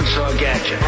saw a gadget.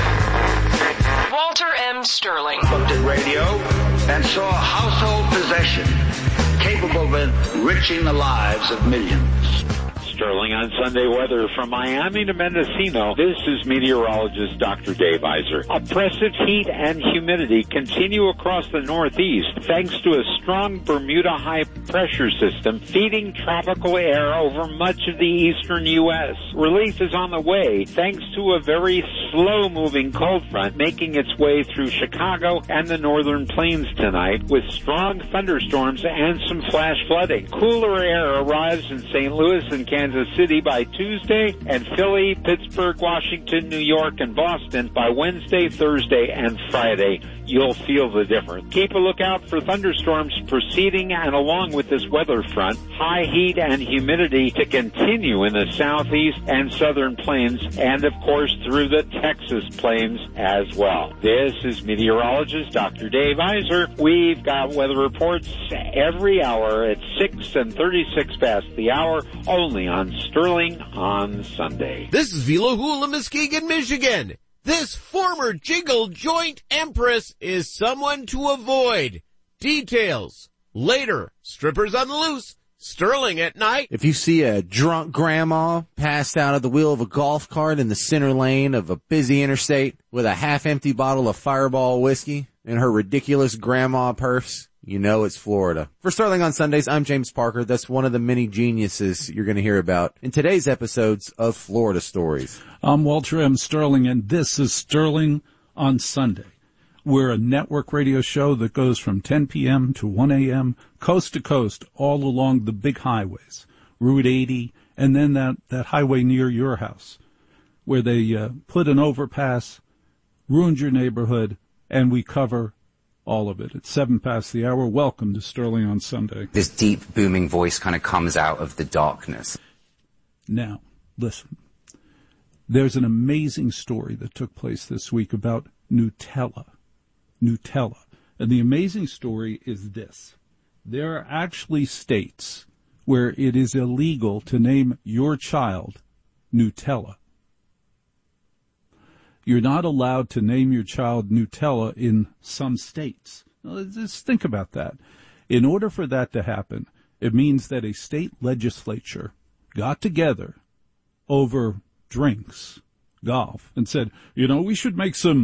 Walter M. Sterling. Looked at radio and saw a household possession capable of enriching the lives of millions. Sterling on Sunday weather from Miami to Mendocino. This is meteorologist Dr. Dave Iser. Oppressive heat and humidity continue across the Northeast thanks to a strong Bermuda high pressure system feeding tropical air over much of the eastern U.S. Relief is on the way thanks to a very slow-moving cold front making its way through Chicago and the northern plains tonight with strong thunderstorms and some flash flooding. Cooler air arrives in St. Louis and Kansas City by Tuesday, and Philly, Pittsburgh, Washington, New York, and Boston by Wednesday, Thursday, and Friday. You'll feel the difference. Keep a lookout for thunderstorms proceeding and along with this weather front, high heat and humidity to continue in the southeast and southern plains, and of course through the Texas plains as well. This is meteorologist Dr. Dave Iser. We've got weather reports every hour at 6 and 36 past the hour, only on Sterling on Sunday. This is Vila Hula, Muskegon, Michigan. This former Jiggle Joint Empress is someone to avoid. Details later. Strippers on the loose. Sterling at night. If you see a drunk grandma passed out at the wheel of a golf cart in the center lane of a busy interstate with a half-empty bottle of Fireball whiskey in her ridiculous grandma purse, you know it's Florida. For Sterling on Sundays, I'm James Parker. That's one of the many geniuses you're going to hear about in today's episodes of Florida Stories. I'm Walter M. Sterling, and this is Sterling on Sunday. We're a network radio show that goes from 10 p.m. to 1 a.m., coast to coast, all along the big highways, Route 80, and then that highway near your house, where they put an overpass, ruined your neighborhood, and we cover all of it. It's 7 past the hour. Welcome to Sterling on Sunday. This deep, booming voice kind of comes out of the darkness. Now, listen. There's an amazing story that took place this week about Nutella. Nutella. And the amazing story is this. There are actually states where it is illegal to name your child Nutella. You're not allowed to name your child Nutella in some states. Now, just think about that. In order for that to happen, it means that a state legislature got together over drinks, golf, and said, you know, we should make some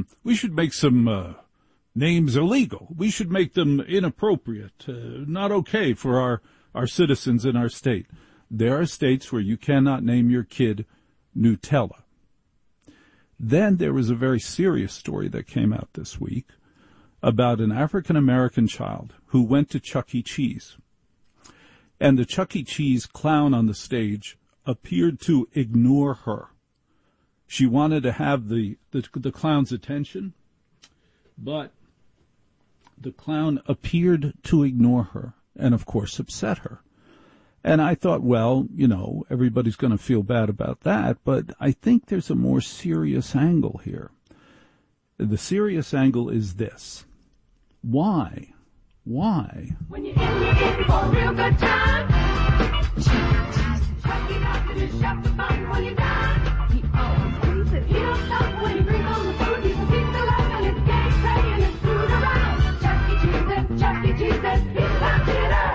names illegal. We should make them inappropriate, not okay for our citizens in our state. There are states where you cannot name your kid Nutella. Then there was a very serious story that came out this week about an African-American child who went to Chuck E. Cheese. And the Chuck E. Cheese clown on the stage appeared to ignore her. She wanted to have the clown's attention, but the clown appeared to ignore her and, of course, upset her. And I thought, well, you know, everybody's going to feel bad about that, but I think there's a more serious angle here. The serious angle is this. Why? When you're in for a real good time, Chuck it up and it's shop the button when you're done. He always brings it. He don't stop when he brings on the food. He's a pizza love and it's game play and it's food around. Chuck E. Cheese and he's locked it up.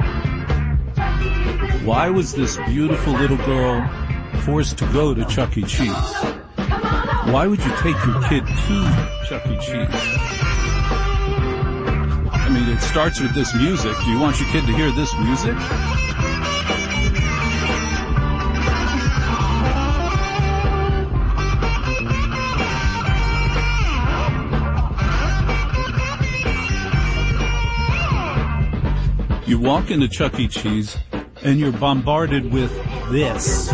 Why was this beautiful little girl forced to go to Chuck E. Cheese? Why would you take your kid to Chuck E. Cheese? I mean, it starts with this music. Do you want your kid to hear this music? You walk into Chuck E. Cheese, and you're bombarded with this.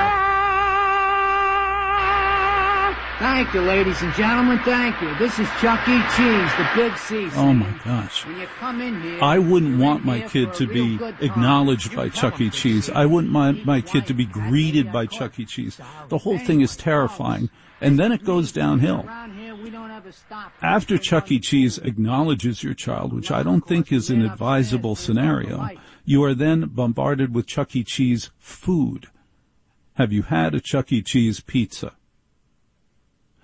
Thank you, ladies and gentlemen. Thank you. This is Chuck E. Cheese, the big C. Oh, my gosh. When you come in here, I wouldn't want my kid to be acknowledged by Chuck E. Cheese. I wouldn't want my kid to be greeted by Chuck E. Cheese. The whole thing is terrifying. And then it goes downhill. After Chuck E. Cheese acknowledges your child, which I don't think is an advisable scenario, you are then bombarded with Chuck E. Cheese food. Have you had a Chuck E. Cheese pizza?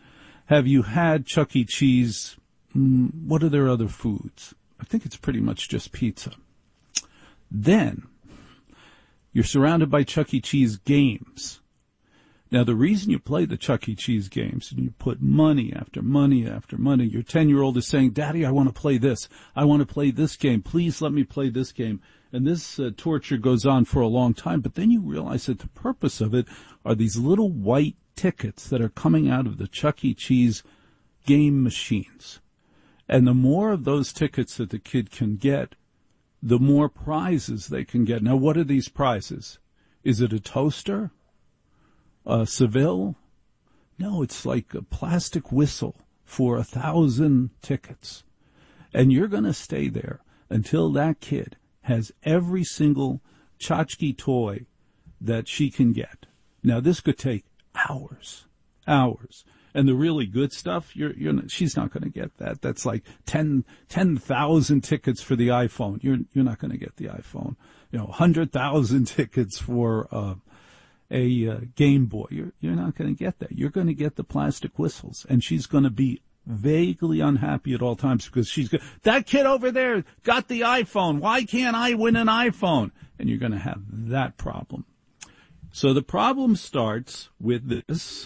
Have you had Chuck E. Cheese? What are their other foods? I think it's pretty much just pizza. Then, you're surrounded by Chuck E. Cheese games. Now, the reason you play the Chuck E. Cheese games and you put money after money after money, your 10-year-old is saying, Daddy, I want to play this. I want to play this game. Please let me play this game. And this torture goes on for a long time. But then you realize that the purpose of it are these little white tickets that are coming out of the Chuck E. Cheese game machines. And the more of those tickets that the kid can get, the more prizes they can get. Now, what are these prizes? Is it a toaster? A Seville? No, it's like a plastic whistle for 1,000 tickets. And you're going to stay there until that kid has every single tchotchke toy that she can get. Now, this could take hours. And the really good stuff, she's not going to get that. That's like 10,000 tickets for the iPhone. You're not going to get the iPhone. 100,000 tickets for a Game Boy. You're not going to get that. You're going to get the plastic whistles, and she's going to be vaguely unhappy at all times because that kid over there got the iPhone. Why can't I win an iPhone? And you're going to have that problem. So the problem starts with this.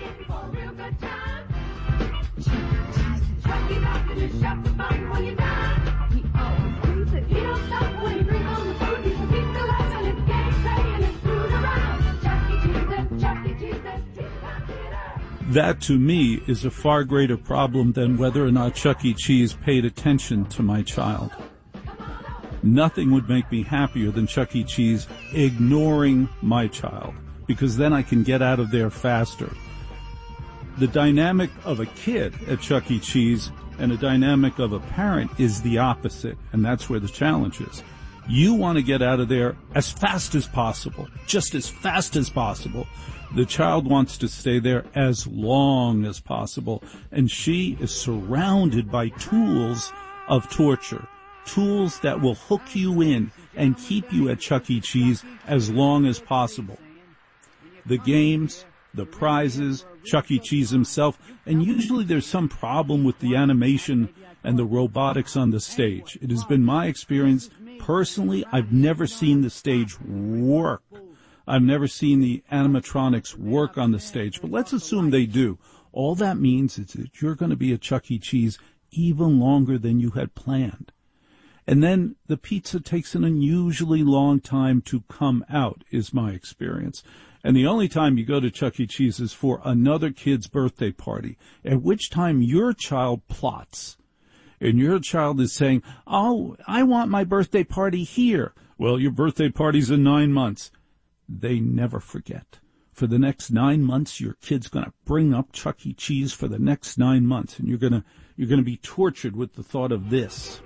That, to me, is a far greater problem than whether or not Chuck E. Cheese paid attention to my child. Nothing would make me happier than Chuck E. Cheese ignoring my child, because then I can get out of there faster. The dynamic of a kid at Chuck E. Cheese and a dynamic of a parent is the opposite, and that's where the challenge is. You want to get out of there as fast as possible, just as fast as possible. The child wants to stay there as long as possible, and she is surrounded by tools of torture, tools that will hook you in and keep you at Chuck E. Cheese as long as possible. The games, the prizes, Chuck E. Cheese himself, and usually there's some problem with the animation and the robotics on the stage. It has been my experience. Personally, I've never seen the stage work. I've never seen the animatronics work on the stage, but let's assume they do. All that means is that you're going to be at Chuck E. Cheese even longer than you had planned. And then the pizza takes an unusually long time to come out, is my experience. And the only time you go to Chuck E. Cheese is for another kid's birthday party, at which time your child plots. And your child is saying, oh, I want my birthday party here. Well, your birthday party's in 9 months. They never forget. For the next 9 months, your kid's going to bring up Chuck E. Cheese for the next 9 months, and you're going to be tortured with the thought of this.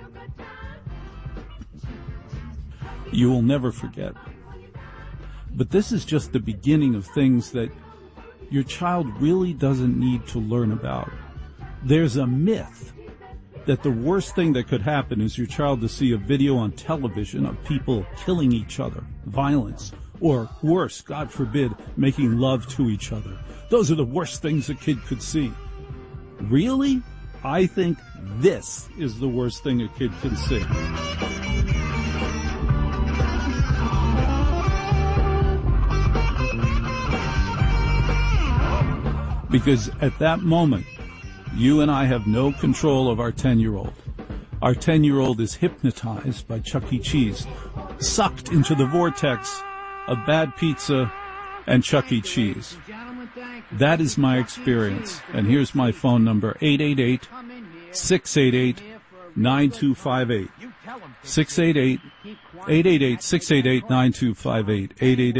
You will never forget. But this is just the beginning of things that your child really doesn't need to learn about. There's a myth that the worst thing that could happen is your child to see a video on television of people killing each other, violence, or worse, God forbid, making love to each other. Those are the worst things a kid could see. Really? I think this is the worst thing a kid can see. Because at that moment, you and I have no control of our 10-year-old. Our 10-year-old is hypnotized by Chuck E. Cheese, sucked into the vortex of bad pizza and Chuck E. Cheese. That is my experience. And here's my phone number, 888-688-9258. 888-688-9258.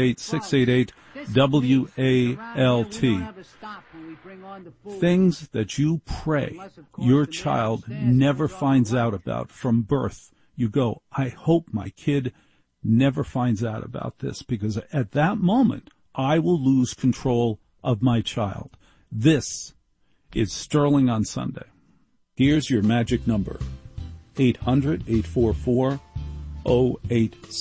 888-688-WALT. Things that you pray your child never finds out about from birth. You go, I hope my kid never finds out about this, because at that moment, I will lose control of my child. This is Sterling on Sunday. Here's your magic number,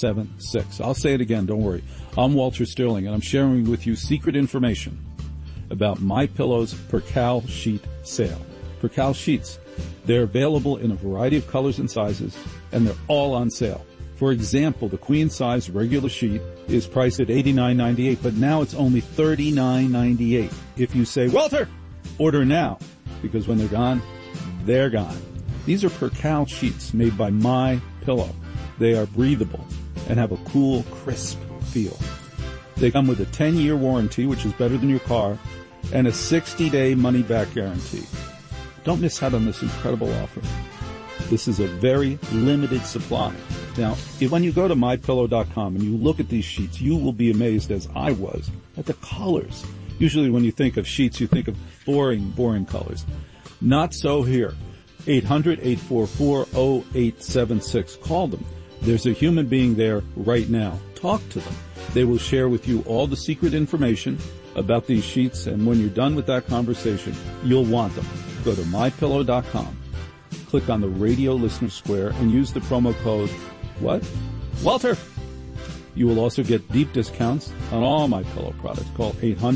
800-844-0876. I'll say it again, don't worry. I'm Walter Sterling, and I'm sharing with you secret information. about MyPillow's Percal Sheet sale. Percal Sheets. They're available in a variety of colors and sizes, and they're all on sale. For example, the queen size regular sheet is priced at $89.98, but now it's only $39.98. If you say, Walter, order now, because when they're gone, they're gone. These are Percal sheets made by MyPillow. They are breathable and have a cool, crisp feel. They come with a 10-year warranty, which is better than your car, and a 60-day money-back guarantee. Don't miss out on this incredible offer. This is a very limited supply. Now, when you go to MyPillow.com and you look at these sheets, you will be amazed, as I was, at the colors. Usually when you think of sheets, you think of boring colors. Not so here. 800-844-0876. Call them. There's a human being there right now. Talk to them. They will share with you all the secret information about these sheets, and when you're done with that conversation, you'll want them. Go to MyPillow.com, click on the radio listener square, and use the promo code, what? Walter! You will also get deep discounts on all MyPillow products. Call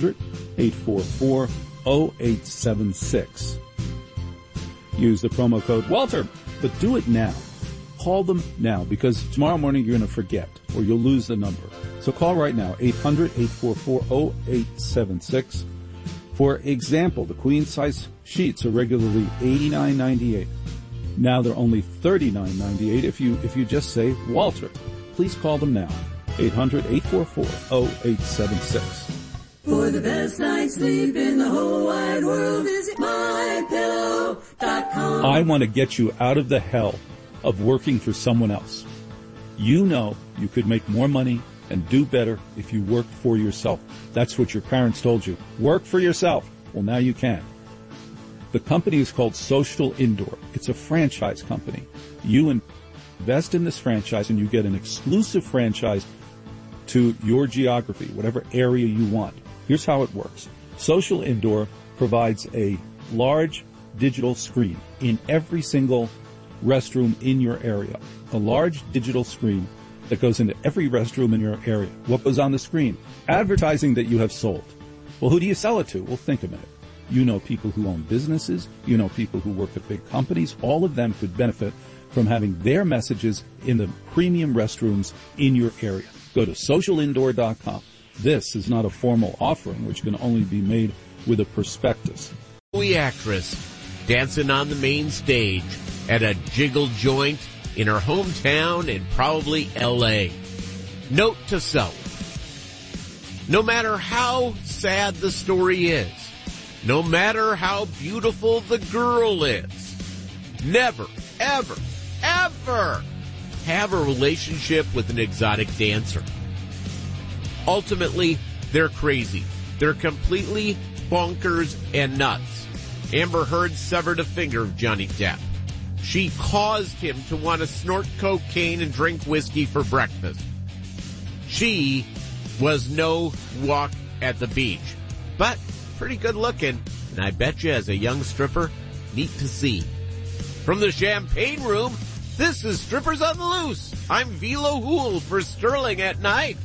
800-844-0876. Use the promo code Walter, but do it now. Call them now, because tomorrow morning you're going to forget, or you'll lose the number. So call right now, 800-844-0876. For example, the queen size sheets are regularly $89.98. Now they're only $39.98 if you just say Walter. Please call them now, 800-844-0876. For the best night's sleep in the whole wide world, visit MyPillow.com. I want to get you out of the hell of working for someone else. You know you could make more money and do better if you work for yourself. That's what your parents told you. Work for yourself. Well, now you can. The company is called Social Indoor. It's a franchise company. You invest in this franchise and you get an exclusive franchise to your geography, whatever area you want. Here's how it works. Social Indoor provides a large digital screen in every single restroom in your area. A large digital screen that goes into every restroom in your area. What goes on the screen? Advertising that you have sold. Well, who do you sell it to? Well, think a minute. You know people who own businesses. You know people who work at big companies. All of them could benefit from having their messages in the premium restrooms in your area. Go to socialindoor.com. This is not a formal offering, which can only be made with a prospectus. Actress dancing on the main stage at a jiggle joint in her hometown in probably L.A. Note to self. No matter how sad the story is, no matter how beautiful the girl is, never, ever, ever have a relationship with an exotic dancer. Ultimately, they're crazy. They're completely bonkers and nuts. Amber Heard severed a finger of Johnny Depp. She caused him to want to snort cocaine and drink whiskey for breakfast. She was no walk at the beach, but pretty good looking, and I bet you as a young stripper, neat to see. From the Champagne Room, this is Strippers on the Loose. I'm Velo Hool for Sterling at Night.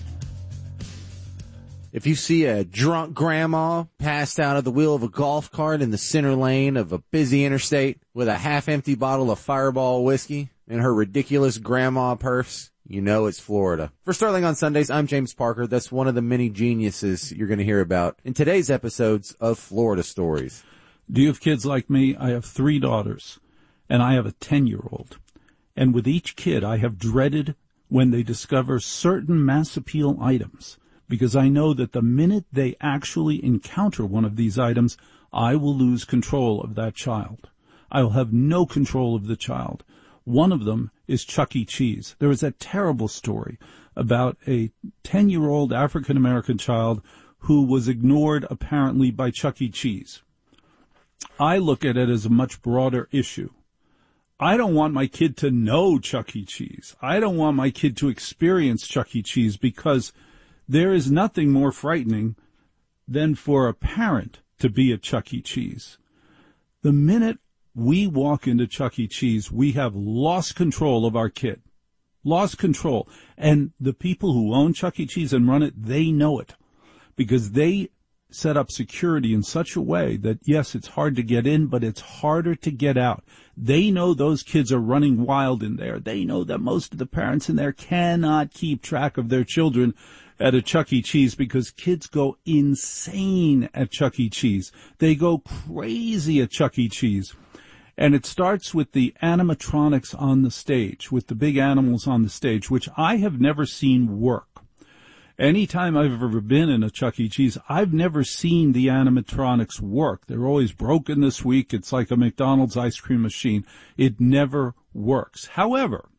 If you see a drunk grandma passed out at the wheel of a golf cart in the center lane of a busy interstate with a half-empty bottle of Fireball whiskey in her ridiculous grandma purse, you know it's Florida. For Sterling on Sundays, I'm James Parker. That's one of the many geniuses you're going to hear about in today's episodes of Florida Stories. Do you have kids like me? I have 3 daughters, and I have a 10-year-old. And with each kid, I have dreaded when they discover certain mass appeal items, because I know that the minute they actually encounter one of these items, I will lose control of that child. I will have no control of the child. One of them is Chuck E. Cheese. There was that terrible story about a 10-year-old African-American child who was ignored apparently by Chuck E. Cheese. I look at it as a much broader issue. I don't want my kid to know Chuck E. Cheese. I don't want my kid to experience Chuck E. Cheese, because there is nothing more frightening than for a parent to be at Chuck E. Cheese. The minute we walk into Chuck E. Cheese, we have lost control of our kid. Lost control. And the people who own Chuck E. Cheese and run it, they know it, because they set up security in such a way that, yes, it's hard to get in, but it's harder to get out. They know those kids are running wild in there. They know that most of the parents in there cannot keep track of their children at a Chuck E. Cheese because kids go insane at Chuck E. Cheese. They go crazy at Chuck E. Cheese. And it starts with the animatronics on the stage, with the big animals on the stage, which I have never seen work. Anytime I've ever been in a Chuck E. Cheese, I've never seen the animatronics work. They're always broken this week. It's like a McDonald's ice cream machine. It never works. However,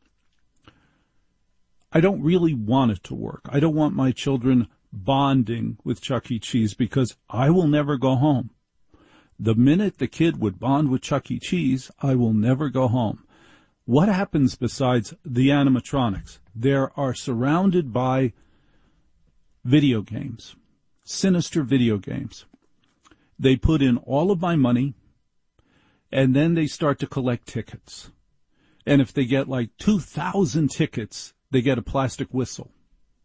I don't really want it to work. I don't want my children bonding with Chuck E. Cheese because I will never go home. The minute the kid would bond with Chuck E. Cheese, I will never go home. What happens besides the animatronics? They are surrounded by video games, sinister video games. They put in all of my money, and then they start to collect tickets. And if they get like 2,000 tickets, they get a plastic whistle.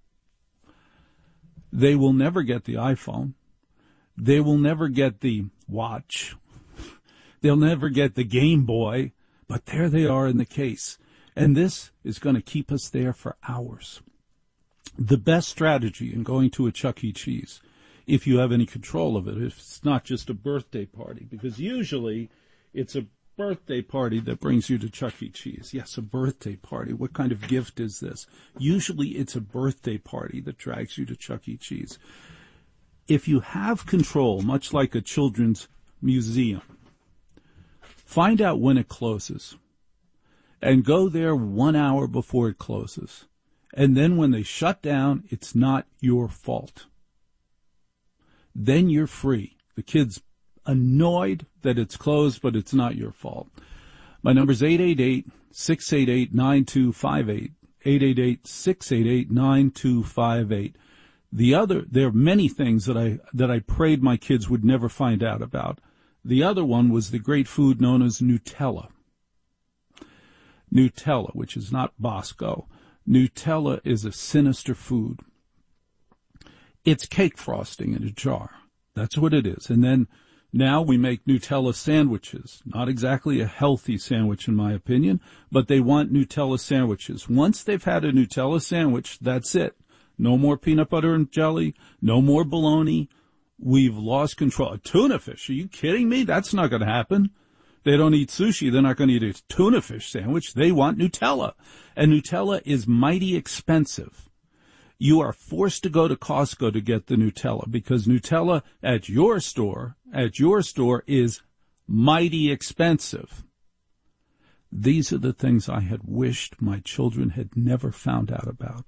They will never get the iPhone. They will never get the watch. They'll never get the Game Boy, but there they are in the case. And this is going to keep us there for hours. The best strategy in going to a Chuck E. Cheese, if you have any control of it, if it's not just a birthday party, because usually it's a birthday party that brings you to Chuck E. Cheese. Yes, a birthday party. What kind of gift is this? Usually it's a birthday party that drags you to Chuck E. Cheese. If you have control, much like a children's museum, find out when it closes and go there 1 hour before it closes. And then when they shut down, it's not your fault. Then you're free. The kid's annoyed that it's closed, but it's not your fault. My number's 888-688-9258. 888-688-9258. There are many things that I prayed my kids would never find out about. The other one was the great food known as Nutella. Nutella, which is not Bosco. Nutella is a sinister food. It's cake frosting in a jar. That's what it is. And then now we make Nutella sandwiches. Not exactly a healthy sandwich, in my opinion, but they want Nutella sandwiches. Once they've had a Nutella sandwich, that's it. No more peanut butter and jelly. No more bologna. We've lost control. A tuna fish. Are you kidding me? That's not going to happen. They don't eat sushi. They're not going to eat a tuna fish sandwich. They want Nutella. And Nutella is mighty expensive. You are forced to go to Costco to get the Nutella because Nutella at your store is mighty expensive. These are the things I had wished my children had never found out about.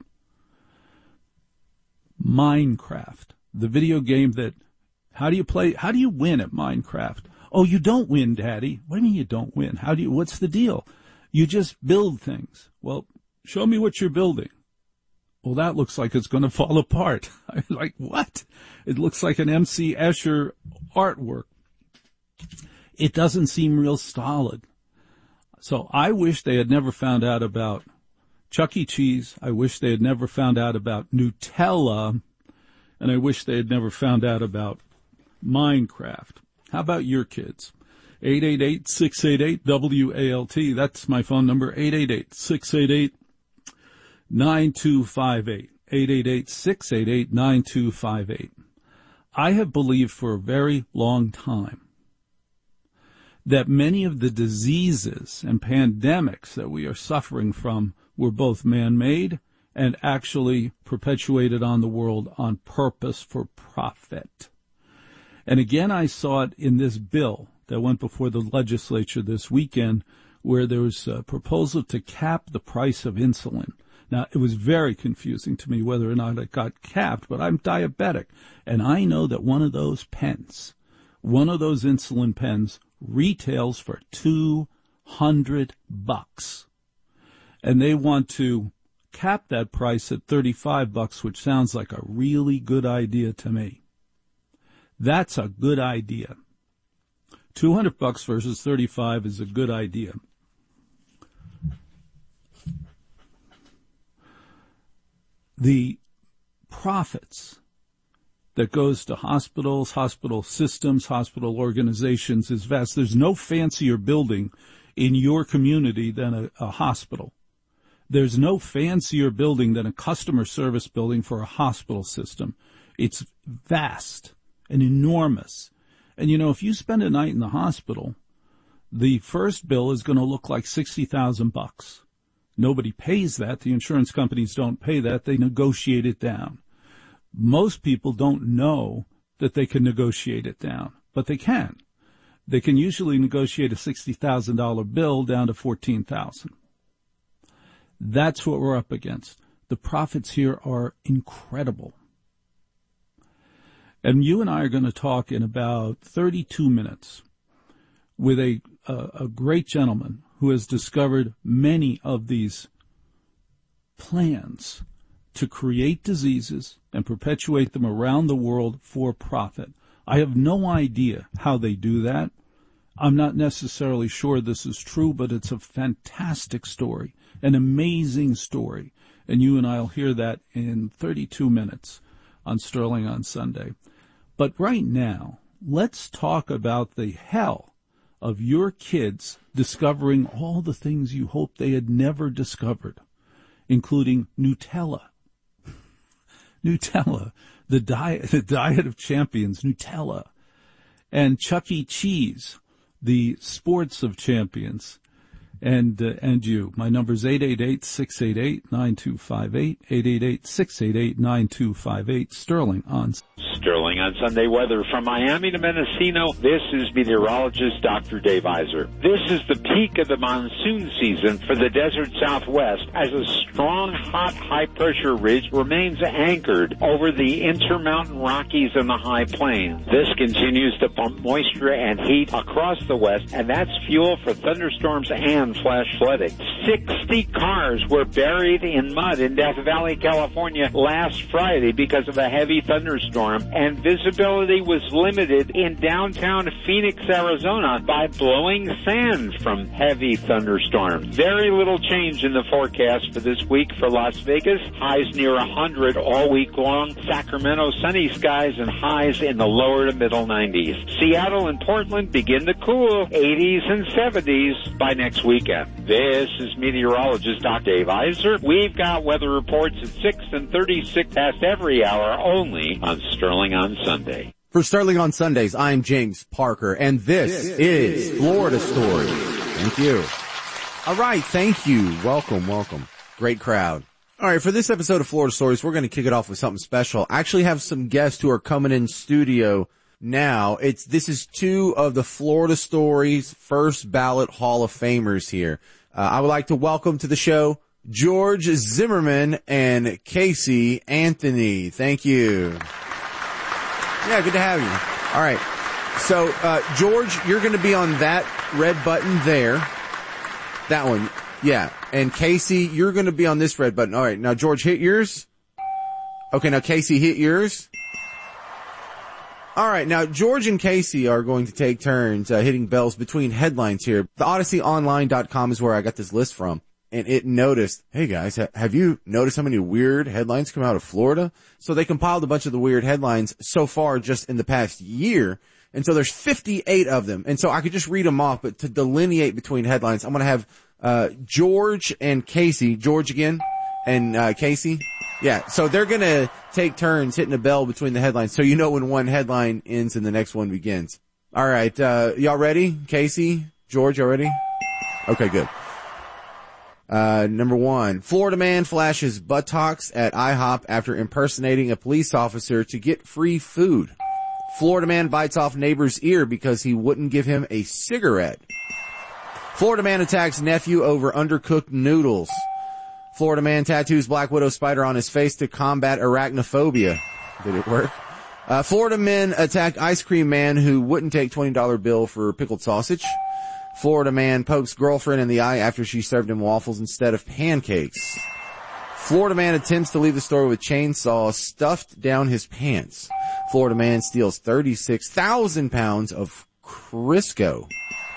Minecraft, the video game that, how do you win at Minecraft? Oh, you don't win, Daddy. What do you mean you don't win? What's the deal? You just build things. Well, show me what you're building. Well, that looks like it's going to fall apart. I'm like, what? It looks like an M.C. Escher artwork. It doesn't seem real solid. So I wish they had never found out about Chuck E. Cheese. I wish they had never found out about Nutella. And I wish they had never found out about Minecraft. How about your kids? 888-688-WALT. That's my phone number, 888-688-9258. 888-688-9258. I have believed for a very long time that many of the diseases and pandemics that we are suffering from were both man-made and actually perpetuated on the world on purpose for profit. And again, I saw it in this bill that went before the legislature this weekend, where there was a proposal to cap the price of insulin. Now, it was very confusing to me whether or not it got capped, but I'm diabetic, and I know that one of those pens, one of those insulin pens, retails for $200, and they want to cap that price at $35, which sounds like a really good idea to me. That's a good idea. $200 versus $35 is a good idea. The profits that goes to hospitals, hospital systems, hospital organizations is vast. There's no fancier building in your community than a hospital. There's no fancier building than a customer service building for a hospital system. It's vast and enormous. And, if you spend a night in the hospital, the first bill is going to look like $60,000. Nobody pays that. The insurance companies don't pay that. They negotiate it down. Most people don't know that they can negotiate it down, but they can. They can usually negotiate a $60,000 bill down to $14,000. That's what we're up against. The profits here are incredible. And you and I are going to talk in about 32 minutes with a great gentleman who has discovered many of these plans to create diseases and perpetuate them around the world for profit. I have no idea how they do that. I'm not necessarily sure this is true, but it's a fantastic story, an amazing story. And you and I will hear that in 32 minutes on Sterling on Sunday. But right now, let's talk about the hell of your kids discovering all the things you hoped they had never discovered, including Nutella. Nutella, the diet of champions, Nutella. And Chuck E. Cheese, the sports of champions. And you. My number is 888-688-9258, 888-688-9258, Sterling on Sunday weather from Miami to Mendocino. This is meteorologist Dr. Dave Iser. This is the peak of the monsoon season for the desert Southwest as a strong, hot, high-pressure ridge remains anchored over the Intermountain Rockies and the high plains. This continues to pump moisture and heat across the west, and that's fuel for thunderstorms and flash flooding. 60 cars were buried in mud in Death Valley, California last Friday because of a heavy thunderstorm, and visibility was limited in downtown Phoenix, Arizona by blowing sand from heavy thunderstorms. Very little change in the forecast for this week for Las Vegas. Highs near 100 all week long. Sacramento, sunny skies and highs in the lower to middle 90s. Seattle and Portland begin to cool, 80s and 70s by next weekend. This is meteorologist Dr. Dave Iser. We've got weather reports at 6 and 36 past every hour only on Sterling on Sunday. For Sterling on Sundays, I'm James Parker, and this is Florida Story. Thank you. All right, thank you. Welcome. Great crowd. All right, for this episode of Florida Stories, we're going to kick it off with something special. I actually have some guests who are coming in studio now. This is two of the Florida Stories first ballot Hall of Famers here. I would like to welcome to the show George Zimmerman and Casey Anthony. Thank you. Yeah, good to have you. All right. So, George, you're going to be on that red button there. That one. Yeah. And Casey, you're going to be on this red button. All right. Now, George, hit yours. Okay. Now, Casey, hit yours. All right. Now, George and Casey are going to take turns hitting bells between headlines here. The OdysseyOnline.com is where I got this list from. And it noticed, hey guys, have you noticed how many weird headlines come out of Florida? So they compiled a bunch of the weird headlines so far just in the past year. And so there's 58 of them. And so I could just read them off, but to delineate between headlines, I'm going to have George and Casey. George again and Casey. Yeah, so they're going to take turns hitting a bell between the headlines so you know when one headline ends and the next one begins. All right, y'all ready? Casey, George, y'all ready? Okay, good. Number one, Florida man flashes buttocks at IHOP after impersonating a police officer to get free food. Florida man bites off neighbor's ear because he wouldn't give him a cigarette. Florida man attacks nephew over undercooked noodles. Florida man tattoos Black Widow spider on his face to combat arachnophobia. Did it work? Florida men attack ice cream man who wouldn't take $20 bill for pickled sausage. Florida man pokes girlfriend in the eye after she served him waffles instead of pancakes. Florida man attempts to leave the store with chainsaw stuffed down his pants. Florida man steals 36,000 pounds of Crisco.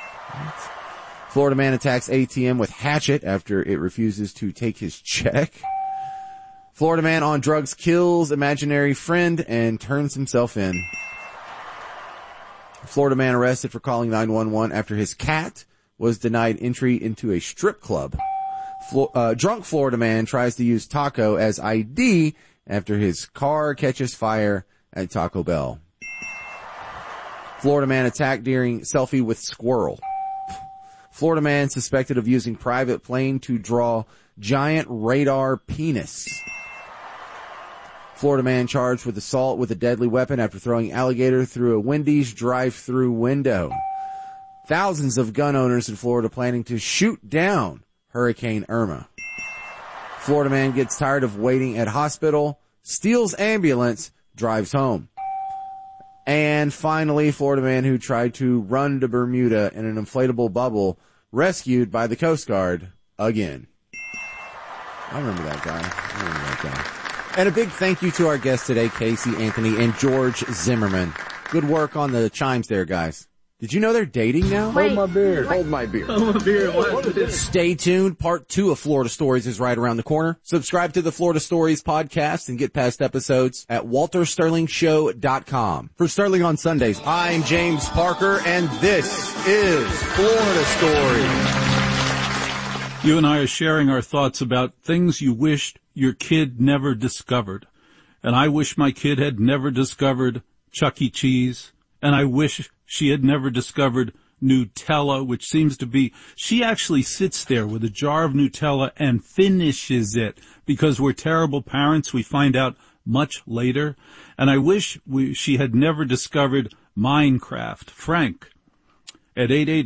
Florida man attacks ATM with hatchet after it refuses to take his check. Florida man on drugs kills imaginary friend and turns himself in. Florida man arrested for calling 911 after his cat was denied entry into a strip club. Drunk Florida man tries to use taco as ID after his car catches fire at Taco Bell. Florida man attacked during selfie with squirrel. Florida man suspected of using private plane to draw giant radar penis. Florida man charged with assault with a deadly weapon after throwing alligator through a Wendy's drive-through window. Thousands of gun owners in Florida planning to shoot down Hurricane Irma. Florida man gets tired of waiting at hospital, steals ambulance, drives home. And finally, Florida man who tried to run to Bermuda in an inflatable bubble, rescued by the Coast Guard again. I remember that guy. And a big thank you to our guests today, Casey Anthony and George Zimmerman. Good work on the chimes there, guys. Did you know they're dating now? Hold my beer. Hold my beer. Hold my beer. Stay tuned. Part 2 of Florida Stories is right around the corner. Subscribe to the Florida Stories podcast and get past episodes at WalterSterlingShow.com. For Sterling on Sundays, I'm James Parker, and this is Florida Stories. You and I are sharing our thoughts about things you wished your kid never discovered. And I wish my kid had never discovered Chuck E. Cheese. And I wish she had never discovered Nutella, which seems to be, she actually sits there with a jar of Nutella and finishes it because we're terrible parents. We find out much later. And I wish she had never discovered Minecraft. Frank at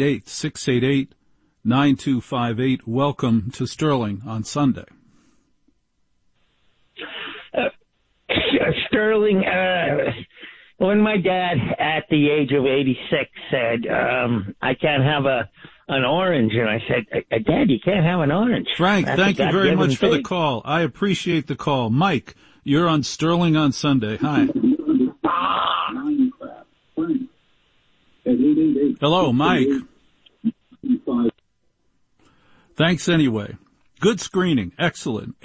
888-688-9258. Welcome to Sterling on Sunday. Sterling, when my dad, at the age of 86, said, I can't have an orange, and I said, Dad, you can't have an orange. Frank, That's thank you very much for the thing. call. I appreciate the call. Mike, you're on Sterling on Sunday. Hi. Hello, Mike. Thanks anyway. Good screening. Excellent.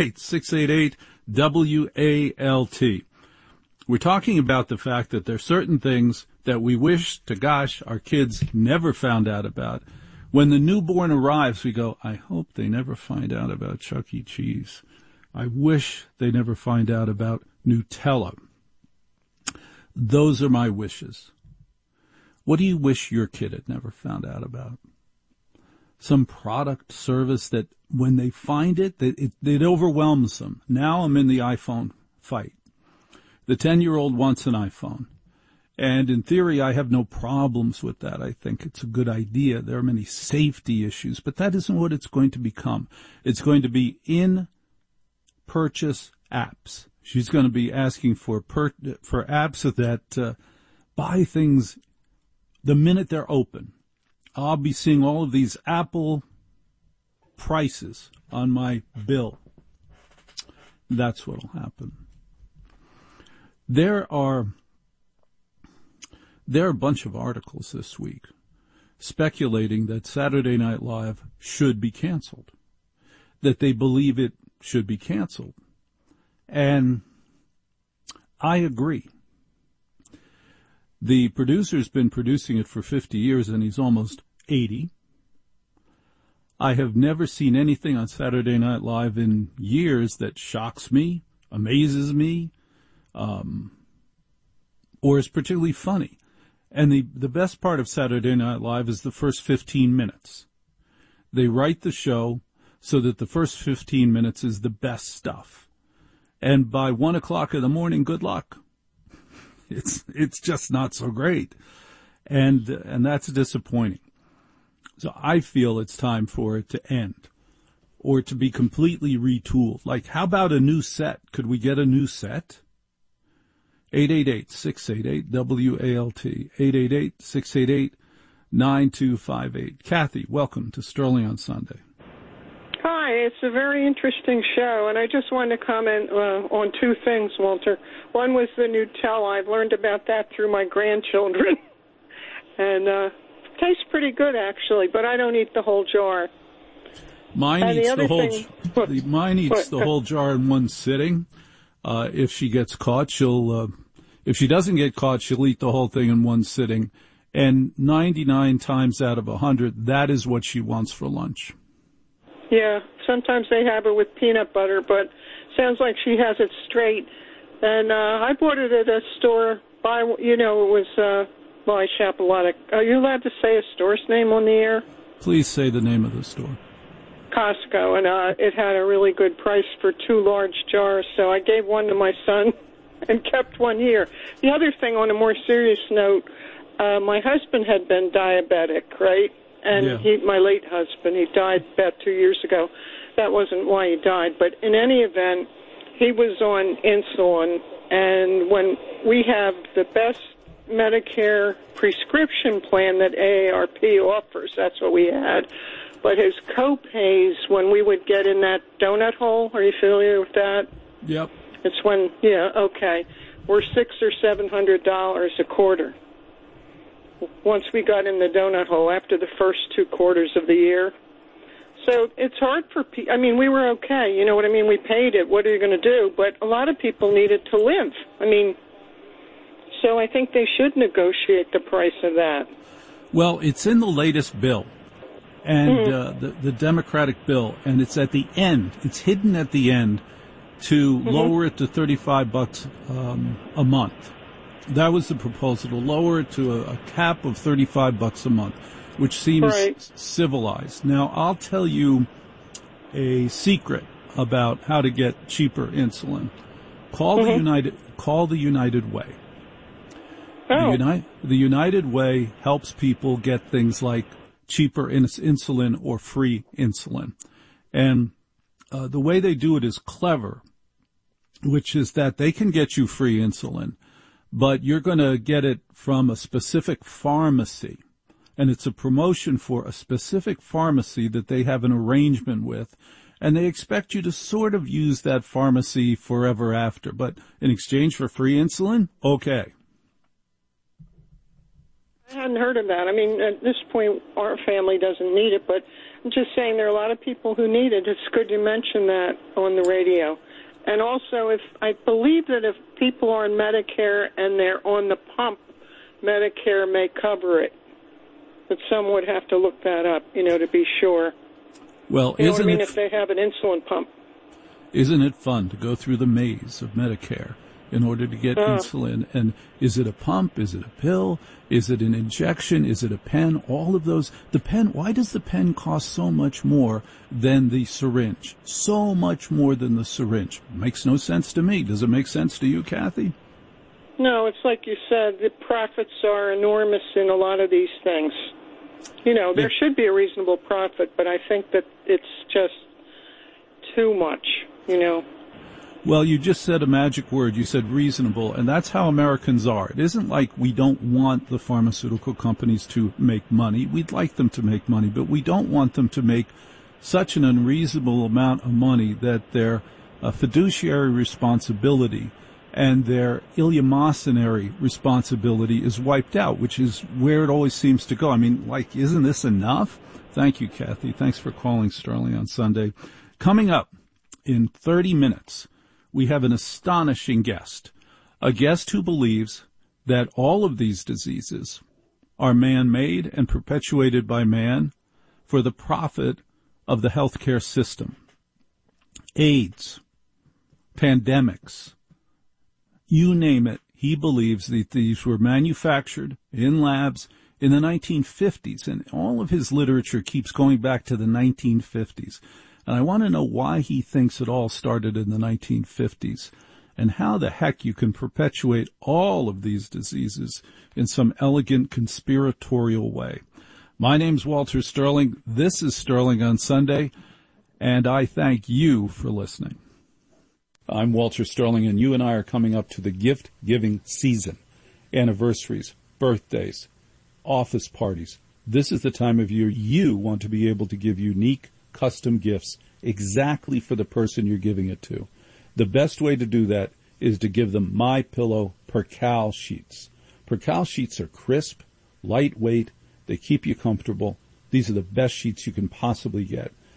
888-688-WALT. We're talking about the fact that there are certain things that we wish to gosh our kids never found out about. When the newborn arrives, we go, I hope they never find out about Chuck E. Cheese. I wish they never find out about Nutella. Those are my wishes. What do you wish your kid had never found out about? Some product, service that when they find it, it overwhelms them. Now I'm in the iPhone fight. The 10-year-old wants an iPhone. And in theory, I have no problems with that. I think it's a good idea. There are many safety issues, but that isn't what it's going to become. It's going to be in-purchase apps. She's going to be asking for apps that buy things the minute they're open. I'll be seeing all of these Apple prices on my bill. That's what will happen. There are a bunch of articles this week speculating that Saturday Night Live should be canceled, that they believe it should be canceled. And I agree. The producer's been producing it for 50 years, and he's almost 80. I have never seen anything on Saturday Night Live in years that shocks me, amazes me, or is particularly funny. And the best part of Saturday Night Live is the first 15 minutes. They write the show so that the first 15 minutes is the best stuff. And by 1 o'clock in the morning, good luck. It's just not so great. And that's disappointing. So I feel it's time for it to end or to be completely retooled. Like, how about a new set? Could we get a new set? 888-688-WALT. 888-688-9258. Kathy, welcome to Sterling on Sunday. Hi, it's a very interesting show, and I just wanted to comment on two things, Walter. One was the Nutella. I've learned about that through my grandchildren, and tastes pretty good, actually, but I don't eat the whole jar. Mine And the eats other the whole. thing- Mine eats the whole jar in one sitting. If she gets caught, she'll. If she doesn't get caught, she'll eat the whole thing in one sitting. And 99 times out of 100, that is what she wants for lunch. Yeah, sometimes they have it with peanut butter, but sounds like she has it straight. And I bought it at a store. It was I shop a lot of. Are you allowed to say a store's name on the air? Please say the name of the store. Costco, and it had a really good price for 2 large jars, so I gave one to my son and kept one here. The other thing, on a more serious note, my husband had been diabetic, right? And my late husband, he died about 2 years ago. That wasn't why he died, but in any event, he was on insulin, and when we have the best Medicare prescription plan that AARP offers, that's what we had. But his co-pays, when we would get in that donut hole, are you familiar with that? Yep. It's when, were $600 or $700 a quarter. Once we got in the donut hole after the first 2 quarters of the year. So it's hard for people. I mean, we were okay. You know what I mean? We paid it. What are you going to do? But a lot of people needed to live. I mean, so I think they should negotiate the price of that. Well, it's in the latest bill, and the Democratic bill, and it's at the end. It's hidden at the end to lower it to $35 a month. That was the proposal, to lower it to a cap of $35 a month, which seems civilized. Now, I'll tell you a secret about how to get cheaper insulin. Call the United Way. Oh. The United Way helps people get things like cheaper insulin or free insulin. And the way they do it is clever, which is that they can get you free insulin, but you're going to get it from a specific pharmacy. And it's a promotion for a specific pharmacy that they have an arrangement with. And they expect you to sort of use that pharmacy forever after. But in exchange for free insulin, okay. I hadn't heard of that. I mean, at this point, our family doesn't need it, but I'm just saying there are a lot of people who need it. It's good you mention that on the radio. And also, I believe that if people are on Medicare and they're on the pump, Medicare may cover it. But some would have to look that up, to be sure. Well, if they have an insulin pump. Isn't it fun to go through the maze of Medicare in order to get insulin? And is it a pump? Is it a pill? Is it an injection? Is it a pen? All of those. The pen, why does the pen cost so much more than the syringe? So much more than the syringe. Makes no sense to me. Does it make sense to you, Kathy? No, it's like you said, the profits are enormous in a lot of these things. There should be a reasonable profit, but I think that it's just too much, Well, you just said a magic word. You said reasonable, and that's how Americans are. It isn't like we don't want the pharmaceutical companies to make money. We'd like them to make money, but we don't want them to make such an unreasonable amount of money that their fiduciary responsibility and their eleemosynary responsibility is wiped out, which is where it always seems to go. I mean, isn't this enough? Thank you, Kathy. Thanks for calling Sterling on Sunday. Coming up in 30 minutes, we have an astonishing guest, a guest who believes that all of these diseases are man-made and perpetuated by man for the profit of the healthcare system. AIDS, pandemics, you name it, he believes that these were manufactured in labs in the 1950s, and all of his literature keeps going back to the 1950s. And I want to know why he thinks it all started in the 1950s, and how the heck you can perpetuate all of these diseases in some elegant conspiratorial way. My name's Walter Sterling. This is Sterling on Sunday, and I thank you for listening. I'm Walter Sterling, and you and I are coming up to the gift-giving season. Anniversaries, birthdays, office parties. This is the time of year you want to be able to give unique, custom gifts exactly for the person you're giving it to. The best way to do that is to give them MyPillow Percale sheets. Percale sheets are crisp, lightweight, they keep you comfortable. These are the best sheets you can possibly get.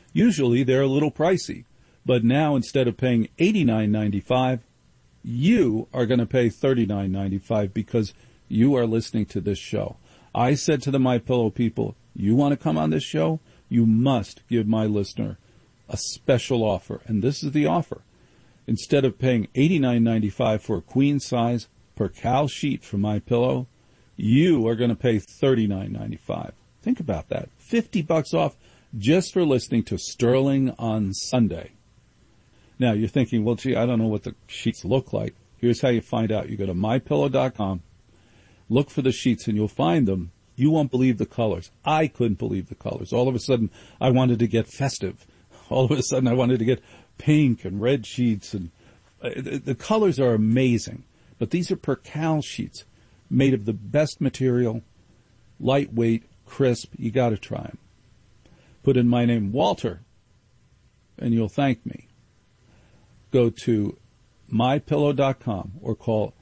Usually they're a little pricey, but now instead of paying $89.95, you are going to pay $39.95 because you are listening to this show. I said to the MyPillow people, you want to come on this show? You must give my listener a special offer, and this is the offer. Instead of paying $89.95 for a queen size percale sheet from MyPillow, you are going to pay $39.95. Think about that. $50 off just for listening to Sterling on Sunday. Now, you're thinking, well, gee, I don't know what the sheets look like. Here's how you find out. You go to MyPillow.com, look for the sheets, and you'll find them. You won't believe the colors. I couldn't believe the colors. All of a sudden, I wanted to get festive. All of a sudden, I wanted to get pink and red sheets. And the colors are amazing. But these are percale sheets made of the best material, lightweight, crisp. You got to try them. Put in my name, Walter, and you'll thank me. Go to MyPillow.com or call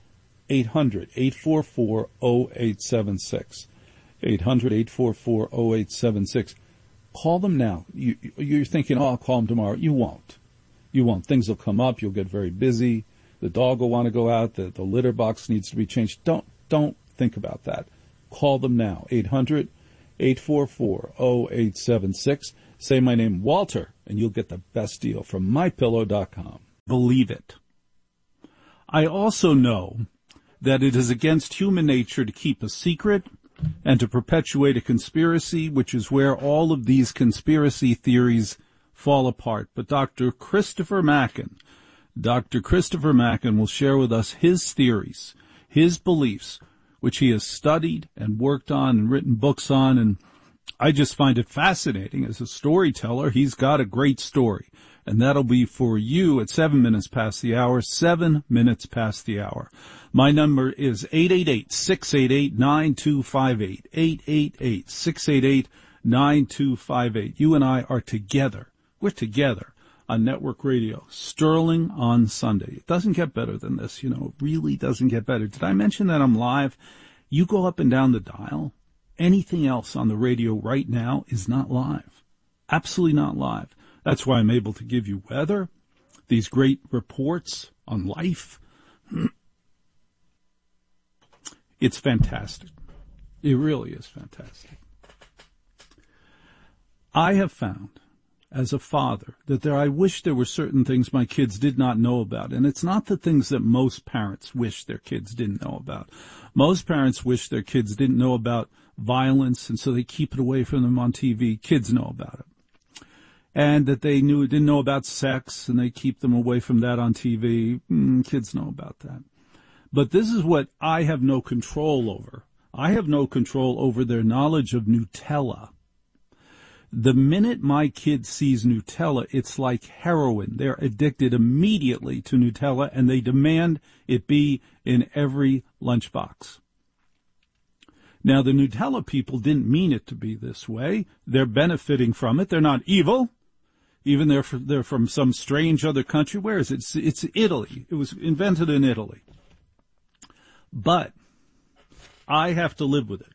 800-844-0876. 800-844-0876. Call them now. You're thinking, oh, I'll call them tomorrow. You won't. You won't. Things will come up. You'll get very busy. The dog will want to go out. The litter box needs to be changed. Don't think about that. Call them now. 800-844-0876. Say my name, Walter, and you'll get the best deal from MyPillow.com. Believe it. I also know that it is against human nature to keep a secret and to perpetuate a conspiracy, which is where all of these conspiracy theories fall apart. But Dr. Christopher Mackin will share with us his theories, his beliefs, which he has studied and worked on and written books on, and I just find it fascinating. As a storyteller, he's got a great story. And that'll be for you at 7 minutes past the hour, 7 minutes past the hour. My number is 888-688-9258, 888-688-9258. You and I are together. We're together on network radio, Sterling on Sunday. It doesn't get better than this, It really doesn't get better. Did I mention that I'm live? You go up and down the dial. Anything else on the radio right now is not live. Absolutely not live. That's why I'm able to give you weather, these great reports on life. It's fantastic. It really is fantastic. I have found, as a father, that I wish there were certain things my kids did not know about. And it's not the things that most parents wish their kids didn't know about. Most parents wish their kids didn't know about violence, and so they keep it away from them on TV. Kids know about it. And that they didn't know about sex, and they keep them away from that on TV. Kids know about that. But this is what I have no control over. I have no control over their knowledge of Nutella. The minute my kid sees Nutella, it's like heroin. They're addicted immediately to Nutella, and they demand it be in every lunchbox. Now, the Nutella people didn't mean it to be this way. They're benefiting from it. They're not evil. Even they're from some strange other country. Where is it? It's Italy. It was invented in Italy. But I have to live with it.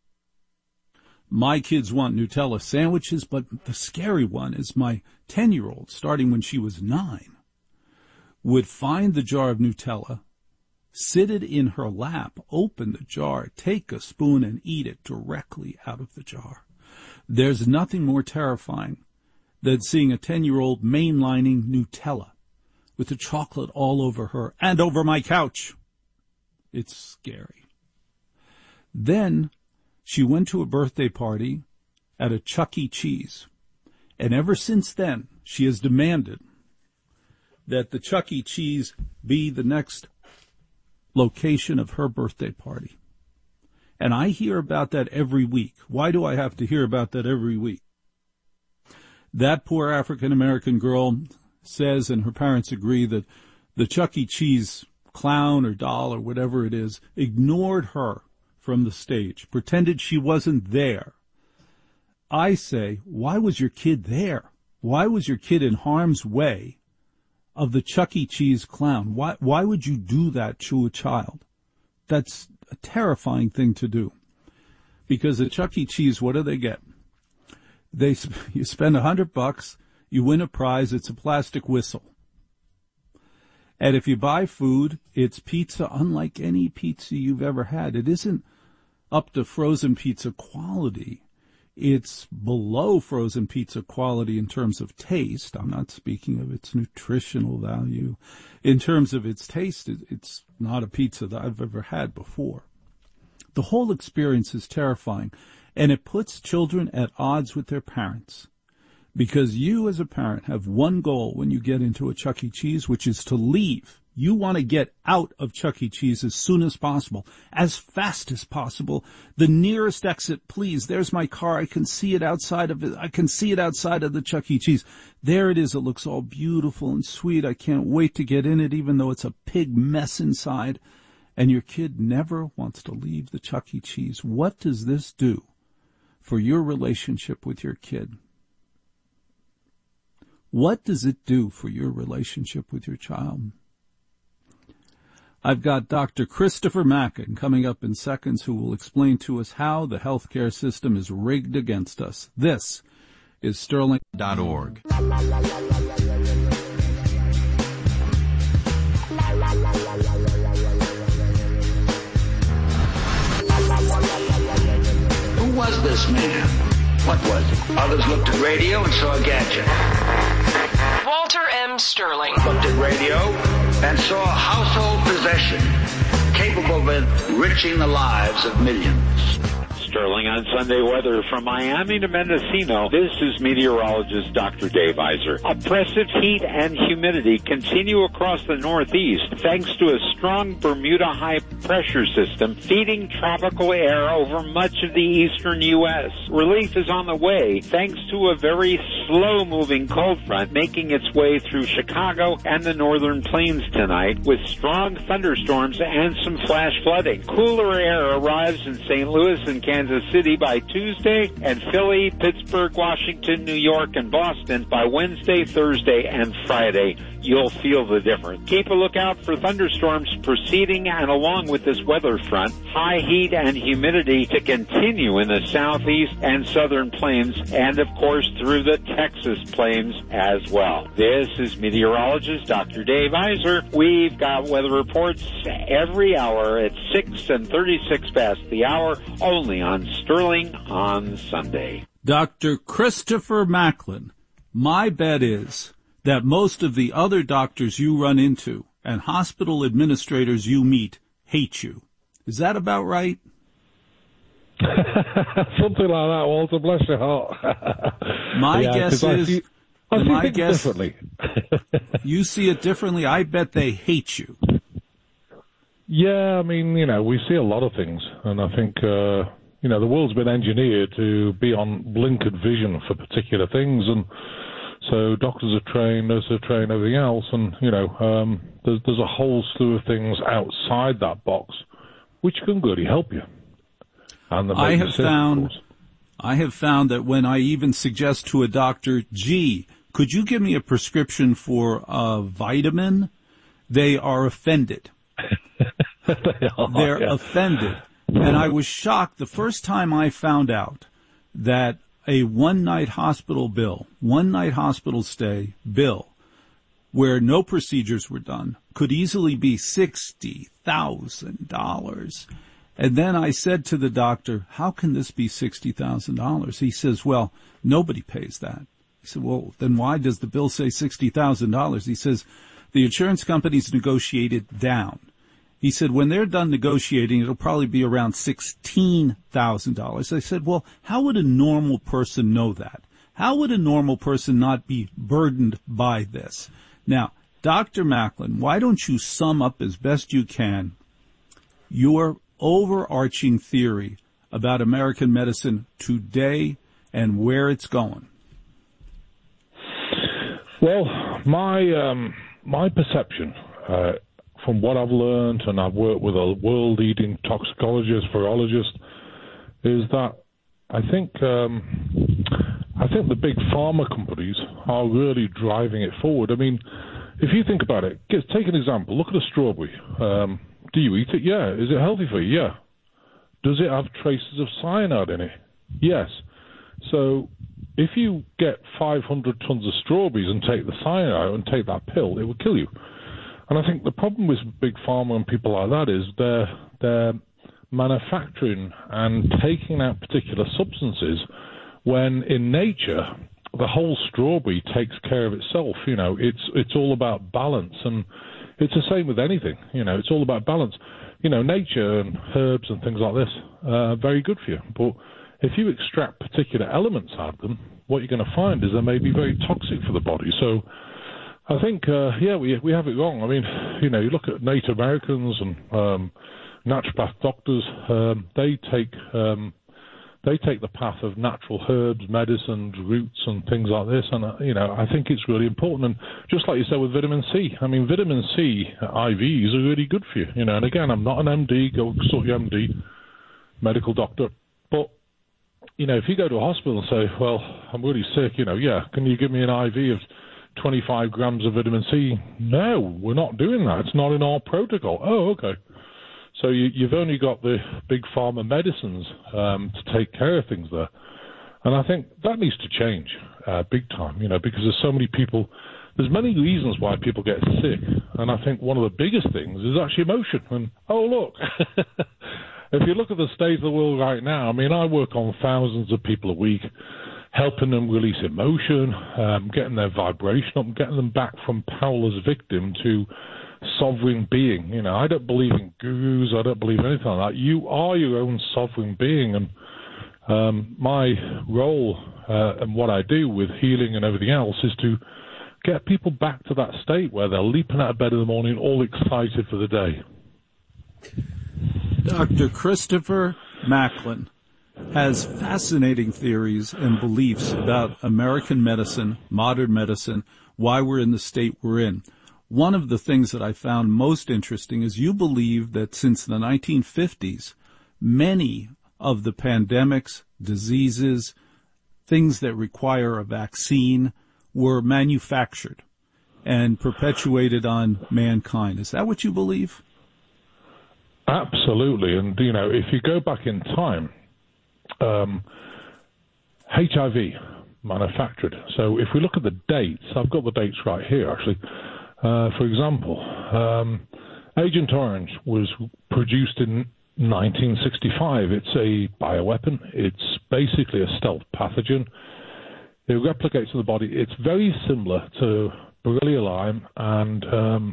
My kids want Nutella sandwiches, but the scary one is my 10-year-old, starting when she was 9, would find the jar of Nutella, sit it in her lap, open the jar, take a spoon, and eat it directly out of the jar. There's nothing more terrifying than seeing a 10-year-old mainlining Nutella with the chocolate all over her and over my couch. It's scary. Then she went to a birthday party at a Chuck E. Cheese, and ever since then she has demanded that the Chuck E. Cheese be the next location of her birthday party. And I hear about that every week. Why do I have to hear about that every week? That poor African-American girl says, and her parents agree, that the Chuck E. Cheese clown or doll or whatever it is ignored her from the stage, pretended she wasn't there. I say, why was your kid there? Why was your kid in harm's way of the Chuck E. Cheese clown? Why would you do that to a child? That's a terrifying thing to do. Because at Chuck E. Cheese, what do they get? You spend $100, you win a prize. It's a plastic whistle. And if you buy food, it's pizza unlike any pizza you've ever had. It isn't up to frozen pizza quality. It's below frozen pizza quality in terms of taste. I'm not speaking of its nutritional value. In terms of its taste, it's not a pizza that I've ever had before. The whole experience is terrifying, and it puts children at odds with their parents. Because you as a parent have one goal when you get into a Chuck E. Cheese, which is to leave. You want to get out of Chuck E. Cheese as soon as possible, as fast as possible. The nearest exit, please. There's my car. I can see it outside of it. I can see it outside of the Chuck E. Cheese. There it is. It looks all beautiful and sweet. I can't wait to get in it, even though it's a pig mess inside. And your kid never wants to leave the Chuck E. Cheese. What does this do for your relationship with your kid? What does it do for your relationship with your child? I've got Dr. Christopher Mackin coming up in seconds, who will explain to us how the healthcare system is rigged against us. This is Sterling.org. Who was this man? What was it? Others looked at radio and saw a gadget. Walter M. Sterling. Looked at radio and saw a household possession capable of enriching the lives of millions. Sterling on Sunday weather from Miami to Mendocino. This is meteorologist Dr. Dave Iser. Oppressive heat and humidity continue across the Northeast thanks to a strong Bermuda high pressure system feeding tropical air over much of the eastern U.S. Relief is on the way thanks to a very slow-moving cold front making its way through Chicago and the northern plains tonight with strong thunderstorms and some flash flooding. Cooler air arrives in St. Louis and Kansas City by Tuesday, and Philly, Pittsburgh, Washington, New York, and Boston by Wednesday, Thursday, and Friday. You'll feel the difference. Keep a lookout for thunderstorms proceeding and along with this weather front, high heat and humidity to continue in the southeast and southern plains, and of course through the Texas plains as well. This is meteorologist Dr. Dave Iser. We've got weather reports every hour at 6 and 36 past the hour, only on Sterling on Sunday. Dr. Christopher Macklin, my bet is that most of the other doctors you run into and hospital administrators you meet hate you. Is that about right? Something like that, Walter. Bless your heart. My guess is... I see it differently. You see it differently? I bet they hate you. Yeah, I mean, we see a lot of things, and I think, the world's been engineered to be on blinkered vision for particular things, and so doctors are trained, nurses are trained, everything else, and, there's a whole slew of things outside that box which can really help you. And I have found that when I even suggest to a doctor, gee, could you give me a prescription for a vitamin? They are offended. They're offended. And I was shocked the first time I found out that a one-night hospital stay bill, where no procedures were done, could easily be $60,000. And then I said to the doctor, how can this be $60,000? He says, well, nobody pays that. I said, well, then why does the bill say $60,000? He says, the insurance companies negotiated down. He said, when they're done negotiating, it'll probably be around $16,000. I said, well, how would a normal person know that? How would a normal person not be burdened by this? Now, Dr. Macklin, why don't you sum up as best you can your overarching theory about American medicine today and where it's going? Well, my perception, from what I've learned, and I've worked with a world-leading toxicologist, virologist, is that I think the big pharma companies are really driving it forward. I mean, if you think about it, take an example. Look at a strawberry. Do you eat it? Yeah. Is it healthy for you? Yeah. Does it have traces of cyanide in it? Yes. So if you get 500 tons of strawberries and take the cyanide out and take that pill, it will kill you. And I think the problem with Big Pharma and people like that is they're manufacturing and taking out particular substances when in nature the whole strawberry takes care of itself. You know, it's all about balance, and it's the same with anything. You know, it's all about balance. You know, nature and herbs and things like this are very good for you. But if you extract particular elements out of them, what you're going to find is they may be very toxic for the body. So I think, we have it wrong. I mean, you know, you look at Native Americans and naturopath doctors, they take the path of natural herbs, medicines, roots, and things like this. And, you know, I think it's really important. And just like you said with vitamin C, I mean, vitamin C IVs are really good for you. You know, and again, I'm not an MD, go sort your MD, medical doctor. But, you know, if you go to a hospital and say, well, I'm really sick, you know, can you give me an IV of 25 grams of vitamin C? No, we're not doing that. It's not in our protocol. Oh, okay. So you've only got the big pharma medicines to take care of things there. And I think that needs to change big time, you know, because there's so many people, there's many reasons why people get sick. And I think one of the biggest things is actually emotion. And, oh, look, if you look at the state of the world right now, I mean, I work on thousands of people a week, helping them release emotion, getting their vibration up, getting them back from powerless victim to sovereign being. You know, I don't believe in gurus. I don't believe in anything like that. You are your own sovereign being, and my role and what I do with healing and everything else is to get people back to that state where they're leaping out of bed in the morning, all excited for the day. Dr. Christopher Macklin has fascinating theories and beliefs about American medicine, modern medicine, why we're in the state we're in. One of the things that I found most interesting is you believe that since the 1950s, many of the pandemics, diseases, things that require a vaccine were manufactured and perpetuated on mankind. Is that what you believe? Absolutely. And, you know, if you go back in time, HIV manufactured. So if we look at the dates, I've got the dates right here, actually. For example, Agent Orange was produced in 1965. It's a bioweapon. It's basically a stealth pathogen. It replicates in the body. It's very similar to Borrelia Lyme and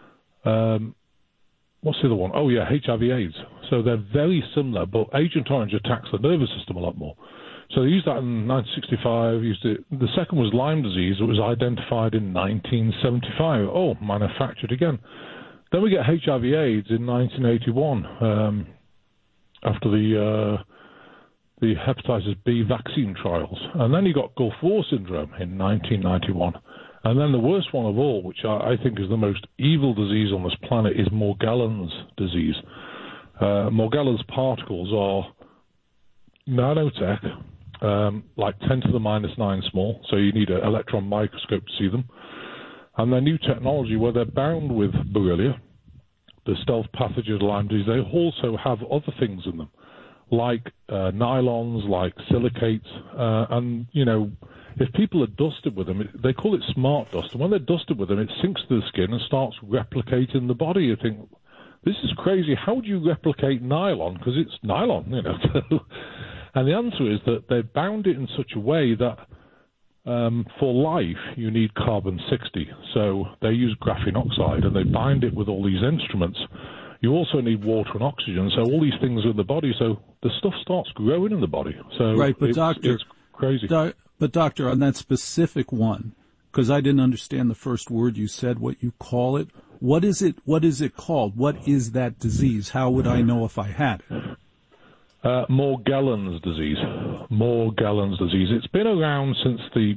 what's the other one? Oh, yeah, HIV/AIDS. So they're very similar, but Agent Orange attacks the nervous system a lot more. So they used that in 1965. Used it. The second was Lyme disease. It was identified in 1975. Oh, manufactured again. Then we get HIV/AIDS in 1981 after the hepatitis B vaccine trials. And then you got Gulf War syndrome in 1991. And then the worst one of all, which I think is the most evil disease on this planet, is Morgellons disease. Morgellons particles are nanotech, like 10 to the minus 9 small, so you need an electron microscope to see them. And they're new technology where they're bound with Borrelia, the stealth pathogen Lyme disease. They also have other things in them, like nylons, like silicates, and, you know, if people are dusted with them, they call it smart dust. And when they're dusted with them, it sinks to the skin and starts replicating the body. You think, this is crazy. How do you replicate nylon? Because it's nylon, you know. And the answer is that they bound it in such a way that for life, you need carbon-60. So they use graphene oxide, and they bind it with all these instruments. You also need water and oxygen. So all these things are in the body. So the stuff starts growing in the body. So right, but Doctor, it's crazy. But Doctor, on that specific one, because I didn't understand the first word you said, what you call it. What is it? What is it called? What is that disease? How would I know if I had it? Morgellons disease. Morgellons disease. It's been around since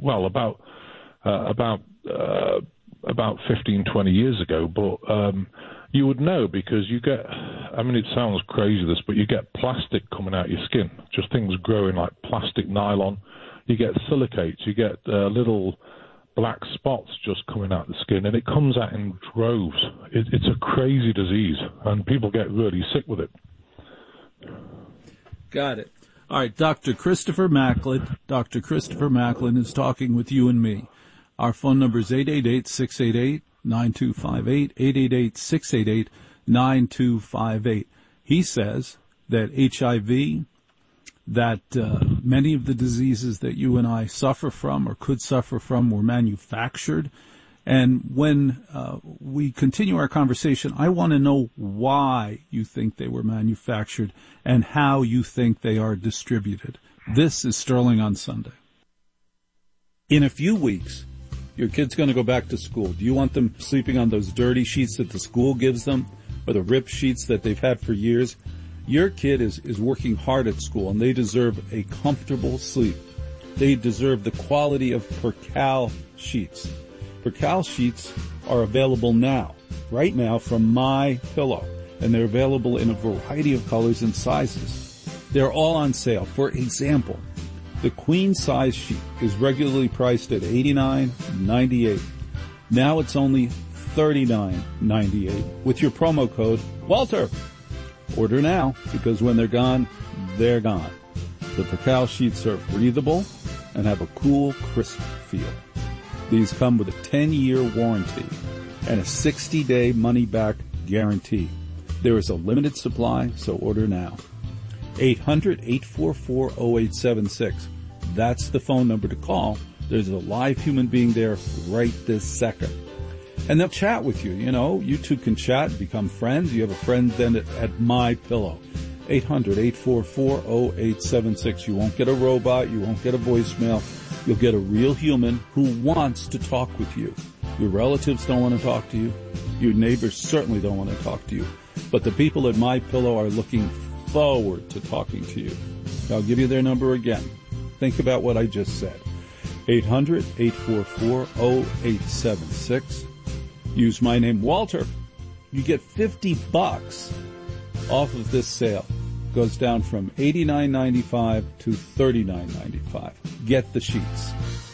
about 15, 20 years ago, but you would know because you get, I mean, it sounds crazy this, but you get plastic coming out of your skin, just things growing like plastic nylon. You get silicates, you get little black spots just coming out of the skin, and it comes out in droves. It's a crazy disease, and people get really sick with it. Got it. All right, Dr. Christopher Macklin. Dr. Christopher Macklin is talking with you and me. Our phone number is 888-688-9258, 888-688-9258. He says that HIV, that many of the diseases that you and I suffer from or could suffer from were manufactured. And when we continue our conversation, I want to know why you think they were manufactured and how you think they are distributed. This is Sterling on Sunday. In a few weeks, your kid's going to go back to school. Do you want them sleeping on those dirty sheets that the school gives them or the ripped sheets that they've had for years? Your kid is working hard at school, and they deserve a comfortable sleep. They deserve the quality of Percal sheets. Percal sheets are available now, right now, from MyPillow, and they're available in a variety of colors and sizes. They're all on sale. For example, the queen size sheet is regularly priced at $89.98. Now it's only $39.98 with your promo code Walter. Order now, because when they're gone, they're gone. The Percal sheets are breathable and have a cool, crisp feel. These come with a 10-year warranty and a 60-day money-back guarantee. There is a limited supply, so order now. 800-844-0876. That's the phone number to call. There's a live human being there right this second. And they'll chat with you. You know, you two can chat and become friends. You have a friend then at MyPillow. 800-844-0876. You won't get a robot. You won't get a voicemail. You'll get a real human who wants to talk with you. Your relatives don't want to talk to you. Your neighbors certainly don't want to talk to you. But the people at MyPillow are looking forward to talking to you. I'll give you their number again. Think about what I just said. 800-844-0876. Use my name, Walter. You get $50 off of this sale. Goes down from $89.95 to $39.95. Get the sheets.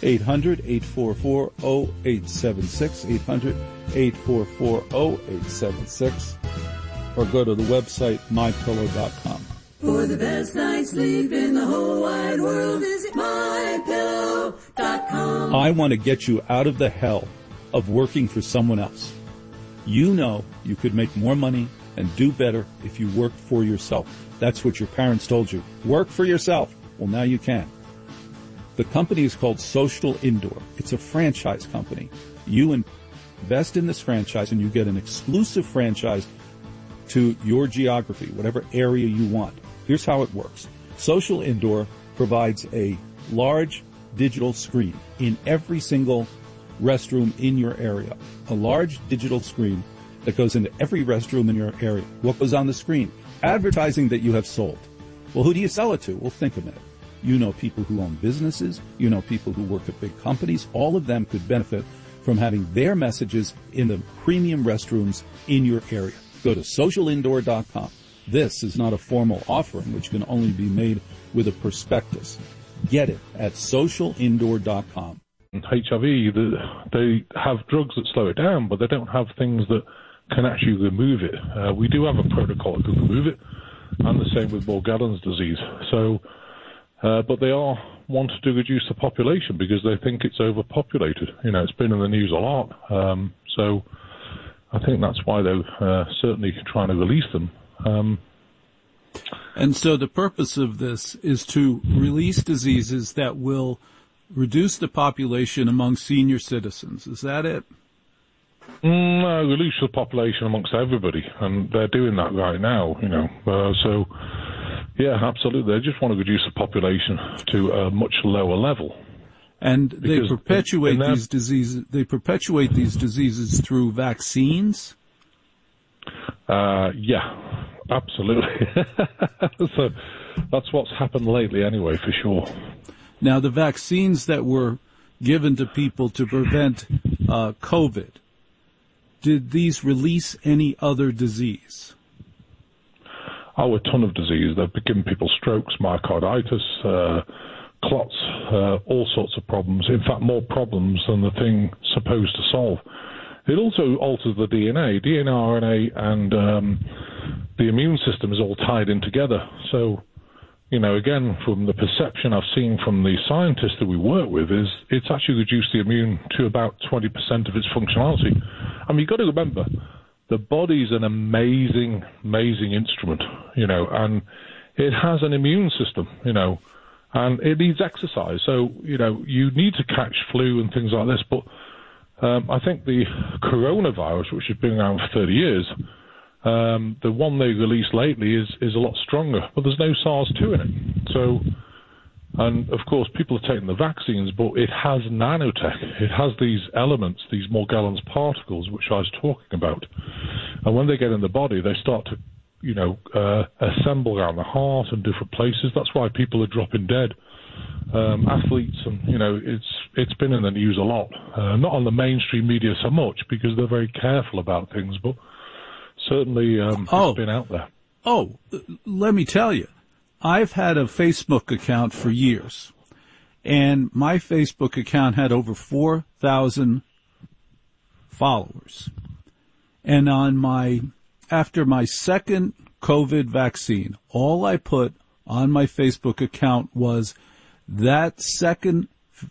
800-844-0876. 800-844-0876. Or go to the website, mypillow.com. For the best night's sleep in the whole wide world, visit mypillow.com. I want to get you out of the hell of working for someone else. You know you could make more money and do better if you worked for yourself. That's what your parents told you. Work for yourself. Well, now you can. The company is called Social Indoor. It's a franchise company. You invest in this franchise and you get an exclusive franchise to your geography, whatever area you want. Here's how it works. Social Indoor provides a large digital screen in every single restroom in your area. A large digital screen that goes into every restroom in your area. What goes on the screen? Advertising that you have sold. Well, who do you sell it to? Well, think a minute. You know people who own businesses. You know people who work at big companies. All of them could benefit from having their messages in the premium restrooms in your area. Go to socialindoor.com. This is not a formal offering, which can only be made with a prospectus. Get it at socialindoor.com. HIV, they have drugs that slow it down, but they don't have things that can actually remove it. We do have a protocol that can remove it, and the same with Morgellons disease. So, but they want to reduce the population because they think it's overpopulated. You know, it's been in the news a lot. So I think that's why they're certainly trying to release them. And so the purpose of this is to release diseases that will reduce the population among senior citizens. Is that it? No, release the population amongst everybody, and they're doing that right now, you know. So, yeah, absolutely. They just want to reduce the population to a much lower level. And they perpetuate these diseases. They perpetuate these diseases through vaccines. Yeah, absolutely. So that's what's happened lately, anyway, for sure. Now, the vaccines that were given to people to prevent COVID, did these release any other disease? Oh, a ton of disease. They've given people strokes, myocarditis, clots, all sorts of problems. In fact, more problems than the thing supposed to solve. It also alters the DNA, RNA, and the immune system is all tied in together. So again, from the perception I've seen from the scientists that we work with, is it's actually reduced the immune to about 20% of its functionality. I mean, you've got to remember, the body's an amazing, amazing instrument, and it has an immune system, and it needs exercise. So, you need to catch flu and things like this. But I think the coronavirus, which has been around for 30 years, the one they released lately is a lot stronger, but there's no SARS-2 in it. So, and of course, people are taking the vaccines, but it has nanotech. It has these elements, these Morgellons particles, which I was talking about. And when they get in the body, they start to, assemble around the heart and different places. That's why people are dropping dead. Athletes, and it's been in the news a lot. Not on the mainstream media so much because they're very careful about things, but certainly it's been out there. Oh, let me tell you, I've had a Facebook account for years, and my Facebook account had over 4,000 followers. And after my second COVID vaccine, all I put on my Facebook account was that second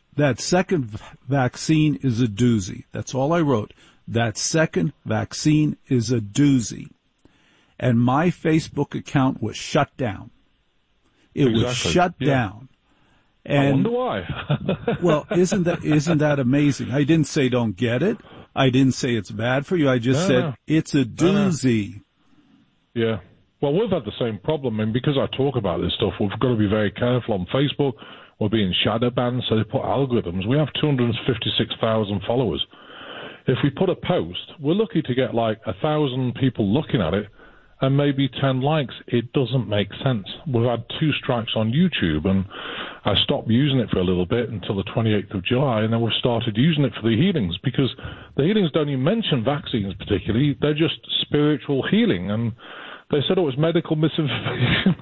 vaccine is a doozy. That's all I wrote. That second vaccine is a doozy. And my Facebook account was shut down. It was shut down. And I wonder why. Well, isn't that amazing? I didn't say don't get it. I didn't say it's bad for you. I just said it's a doozy. Yeah. Well, we've had the same problem, and because I talk about this stuff, we've got to be very careful on Facebook. We're being shadow banned, so they put algorithms. We have 256,000 followers. If we put a post, we're lucky to get like 1,000 people looking at it and maybe 10 likes. It doesn't make sense. We've had 2 strikes on YouTube, and I stopped using it for a little bit until the 28th of July, and then we've started using it for the healings, because the healings don't even mention vaccines particularly. They're just spiritual healing, and they said it was medical misinformation.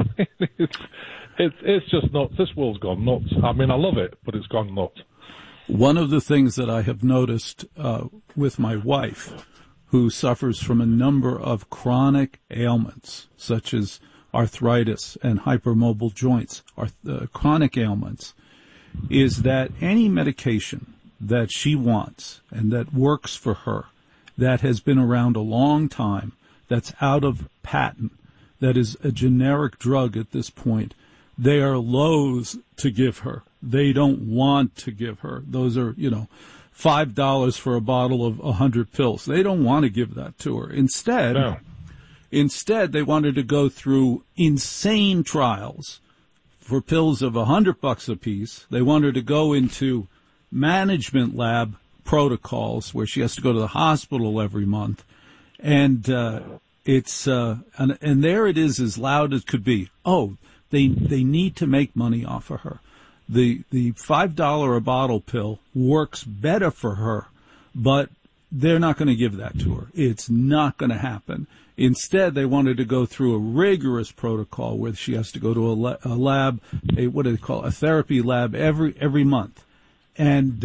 It's just nuts. This world's gone nuts. I mean, I love it, but it's gone nuts. One of the things that I have noticed with my wife, who suffers from a number of chronic ailments, such as arthritis and hypermobile joints, chronic ailments, is that any medication that she wants and that works for her, that has been around a long time, that's out of patent, that is a generic drug at this point, they are loath to give her. They don't want to give her. Those are, $5 for a bottle of 100 pills. They don't want to give that to her. Instead, they wanted to go through insane trials for pills of $100 a piece. They wanted to go into management lab protocols where she has to go to the hospital every month. And it's and there it is, as loud as could be. Oh, they need to make money off of her. The $5 a bottle pill works better for her, but they're not going to give that to her. It's not going to happen. Instead, they wanted to go through a rigorous protocol where she has to go to a lab, a therapy lab every month. And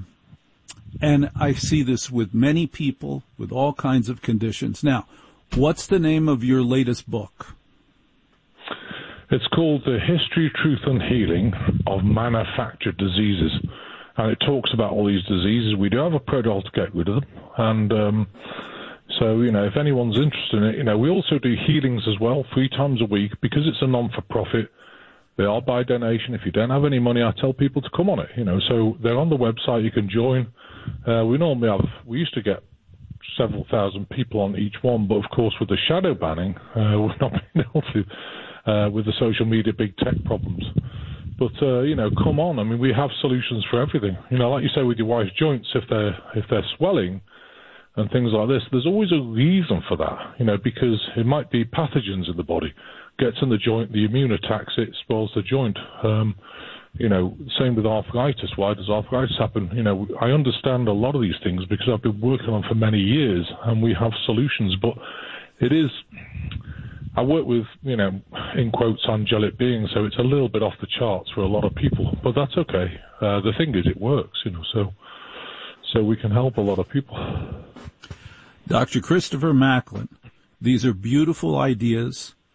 I see this with many people with all kinds of conditions. Now, what's the name of your latest book? It's called The History, Truth and Healing of Manufactured Diseases. And it talks about all these diseases. We do have a protocol to get rid of them. And so, if anyone's interested in it, we also do healings as well, 3 times a week, because it's a non-for-profit. They are by donation. If you don't have any money, I tell people to come on it, So they're on the website. You can join. We used to get several thousand people on each one, but of course with the shadow banning, we've not been able to. With the social media big tech problems. But, come on. I mean, we have solutions for everything. Like you say with your wife's joints, if they're swelling and things like this, there's always a reason for that, because it might be pathogens in the body. Gets in the joint, the immune attacks it, spoils the joint. Same with arthritis. Why does arthritis happen? I understand a lot of these things because I've been working on for many years, and we have solutions. But it is... I work with, in quotes, angelic beings, so it's a little bit off the charts for a lot of people, but that's okay. The thing is, it works, so we can help a lot of people. Dr. Christopher Macklin, these are beautiful ideas.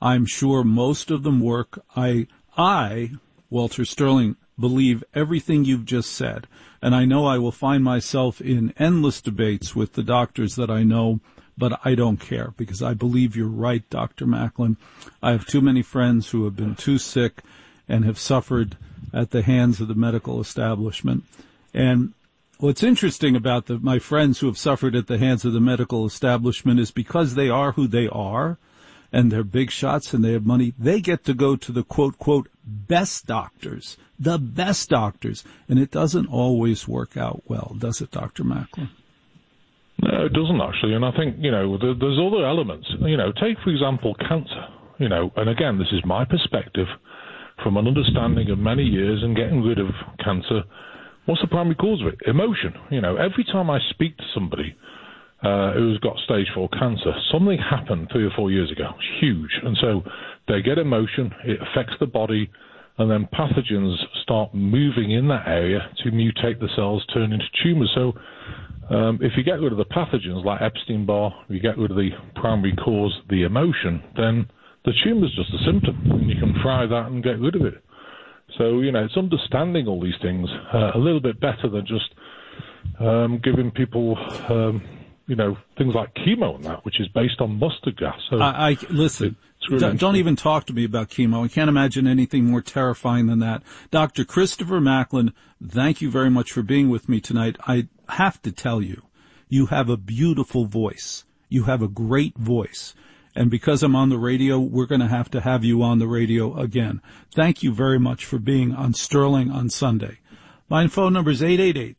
I'm sure most of them work. I, Walter Sterling, believe everything you've just said. And I know I will find myself in endless debates with the doctors that I know, but I don't care because I believe you're right, Dr. Macklin. I have too many friends who have been too sick and have suffered at the hands of the medical establishment. And what's interesting about my friends who have suffered at the hands of the medical establishment is because they are who they are and they're big shots and they have money, they get to go to the quote, best doctors, the best doctors. And it doesn't always work out well, does it, Dr. Macklin? No, it doesn't actually. And I think, there's other elements. Take, for example, cancer, and again, this is my perspective from an understanding of many years and getting rid of cancer. What's the primary cause of it? Emotion. Every time I speak to somebody who's got stage 4 cancer, something happened 3 or 4 years ago. It's huge. And so they get emotion, it affects the body, and then pathogens start moving in that area to mutate the cells, turn into tumors. So if you get rid of the pathogens like Epstein-Barr, you get rid of the primary cause, the emotion, then the tumor's just a symptom, and you can fry that and get rid of it. So, it's understanding all these things a little bit better than just giving people, things like chemo and that, which is based on mustard gas. So listen, really don't even talk to me about chemo. I can't imagine anything more terrifying than that. Dr. Christopher Macklin, thank you very much for being with me tonight. I have to tell you, you have a beautiful voice. You have a great voice. And because I'm on the radio, we're going to have you on the radio again. Thank you very much for being on Sterling on Sunday. My phone number is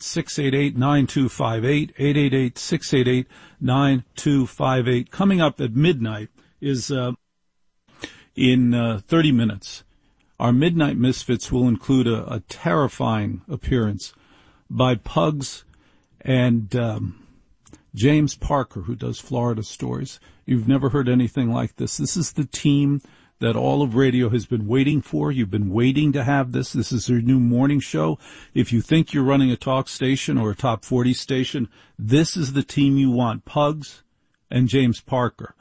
888-688-9258, 888-688-9258. Coming up at midnight is in 30 minutes. Our Midnight Misfits will include a terrifying appearance by Pugs and James Parker, who does Florida Stories. You've never heard anything like this. This is the team that all of radio has been waiting for. You've been waiting to have this. This is their new morning show. If you think you're running a talk station or a top 40 station, this is the team you want, Pugs and James Parker.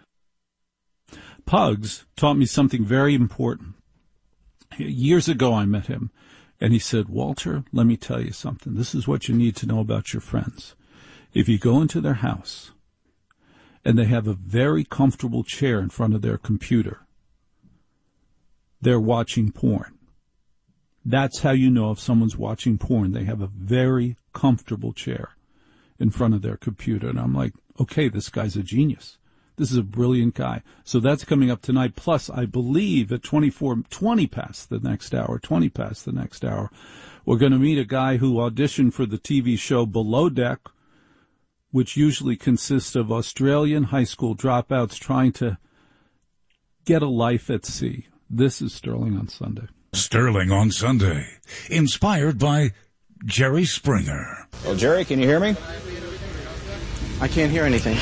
Pugs taught me something very important. Years ago I met him, and he said, Walter, let me tell you something. This is what you need to know about your friends. If you go into their house and they have a very comfortable chair in front of their computer, they're watching porn. That's how you know if someone's watching porn. They have a very comfortable chair in front of their computer. And I'm like, okay, this guy's a genius. This is a brilliant guy. So that's coming up tonight. Plus, I believe at 20 past the next hour, we're going to meet a guy who auditioned for the TV show Below Deck, which usually consists of Australian high school dropouts trying to get a life at sea. This is Sterling on Sunday. Sterling on Sunday, inspired by Jerry Springer. Well, Jerry, can you hear me? I can't hear anything.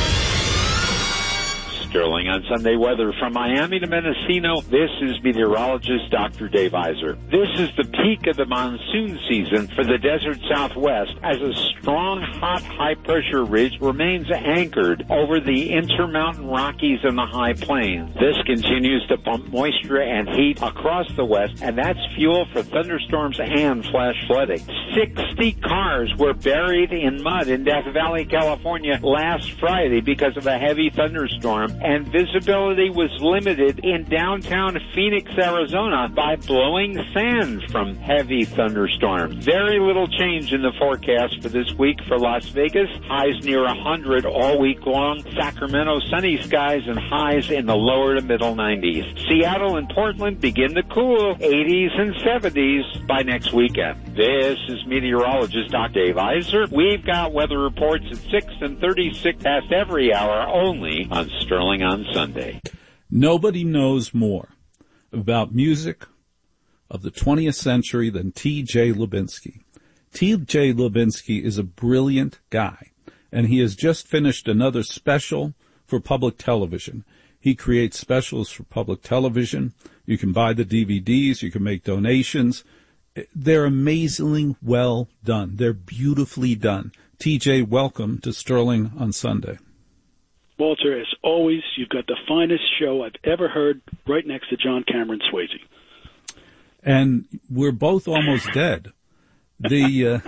Sterling on Sunday weather from Miami to Mendocino. This is meteorologist Dr. Dave Iser. This is the peak of the monsoon season for the desert Southwest as a strong, hot, high-pressure ridge remains anchored over the Intermountain Rockies and the high plains. This continues to pump moisture and heat across the west, and that's fuel for thunderstorms and flash flooding. 60 cars were buried in mud in Death Valley, California last Friday because of a heavy thunderstorm, and visibility was limited in downtown Phoenix, Arizona by blowing sand from heavy thunderstorms. Very little change in the forecast for this week for Las Vegas. Highs near 100 all week long. Sacramento, sunny skies and highs in the lower to middle 90s. Seattle and Portland begin to cool, 80s and 70s by next weekend. This is meteorologist Dr. Dave Iser. We've got weather reports at 6 and 36 past every hour only on Sterling on Sunday. Nobody knows more about music of the 20th century than T.J. Lubinsky. T.J. Lubinsky is a brilliant guy, and he has just finished another special for public television. He creates specials for public television. You can buy the DVDs. You can make donations. They're amazingly well done. They're beautifully done. T.J., welcome to Sterling on Sunday. Walter, as always, you've got the finest show I've ever heard, right next to John Cameron Swayze. And we're both almost dead. The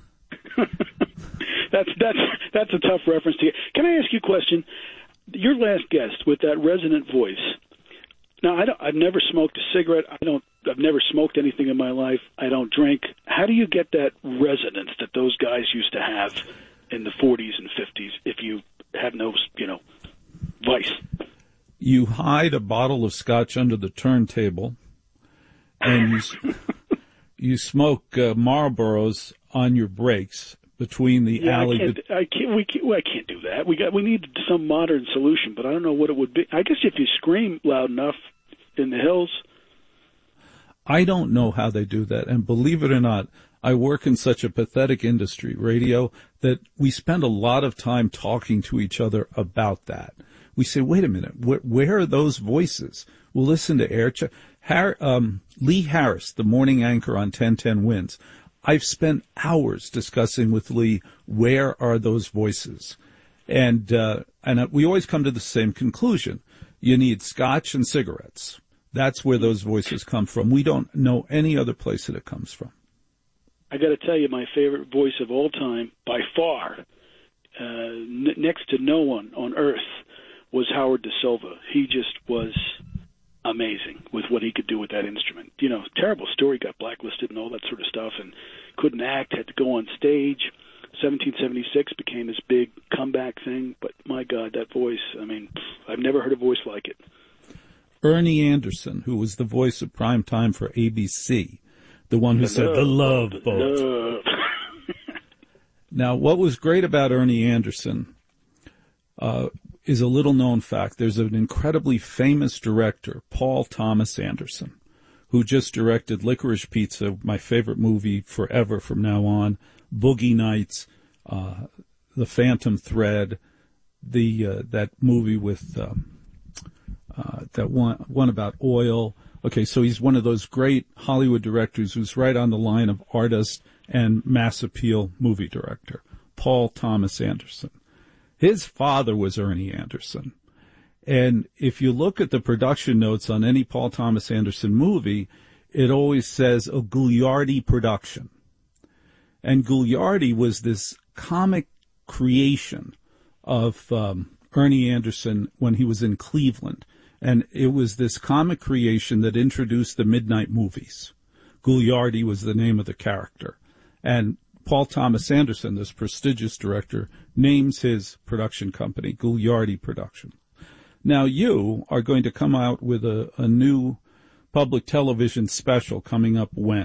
that's a tough reference to get. Can I ask you a question? Your last guest with that resonant voice. Now, I've never smoked a cigarette. I've never smoked anything in my life. I don't drink. How do you get that resonance that those guys used to have in the 40s and 50s if you have no, vice? You hide a bottle of scotch under the turntable, and you smoke Marlboros on your breaks between the alley. I can't do that. We need some modern solution, but I don't know what it would be. I guess if you scream loud enough in the hills. I don't know how they do that, and believe it or not, I work in such a pathetic industry, radio, that we spend a lot of time talking to each other about that. We say, wait a minute, where are those voices? We'll listen to Lee Harris, the morning anchor on 1010 Wins. I've spent hours discussing with Lee, where are those voices? And we always come to the same conclusion. You need scotch and cigarettes. That's where those voices come from. We don't know any other place that it comes from. I got to tell you, my favorite voice of all time, by far, next to no one on earth, was Howard Da Silva. He just was amazing with what he could do with that instrument. Terrible story, got blacklisted and all that sort of stuff, and couldn't act, had to go on stage. 1776 became his big comeback thing, but my God, that voice, I've never heard a voice like it. Ernie Anderson, who was the voice of prime time for ABC, the one who said, "The Love Boat." Love. Now, what was great about Ernie Anderson is a little-known fact. There's an incredibly famous director, Paul Thomas Anderson, who just directed Licorice Pizza, my favorite movie forever from now on, Boogie Nights, The Phantom Thread, that movie with that one about oil. Okay, so he's one of those great Hollywood directors who's right on the line of artist and mass appeal movie director, Paul Thomas Anderson. His father was Ernie Anderson. And if you look at the production notes on any Paul Thomas Anderson movie, it always says a Gouliardi production. And Gouliardi was this comic creation of Ernie Anderson when he was in Cleveland. And it was this comic creation that introduced the midnight movies. Gouliardi was the name of the character. And Paul Thomas Anderson, this prestigious director, names his production company Gouliardi Productions. Now you are going to come out with a new public television special coming up when?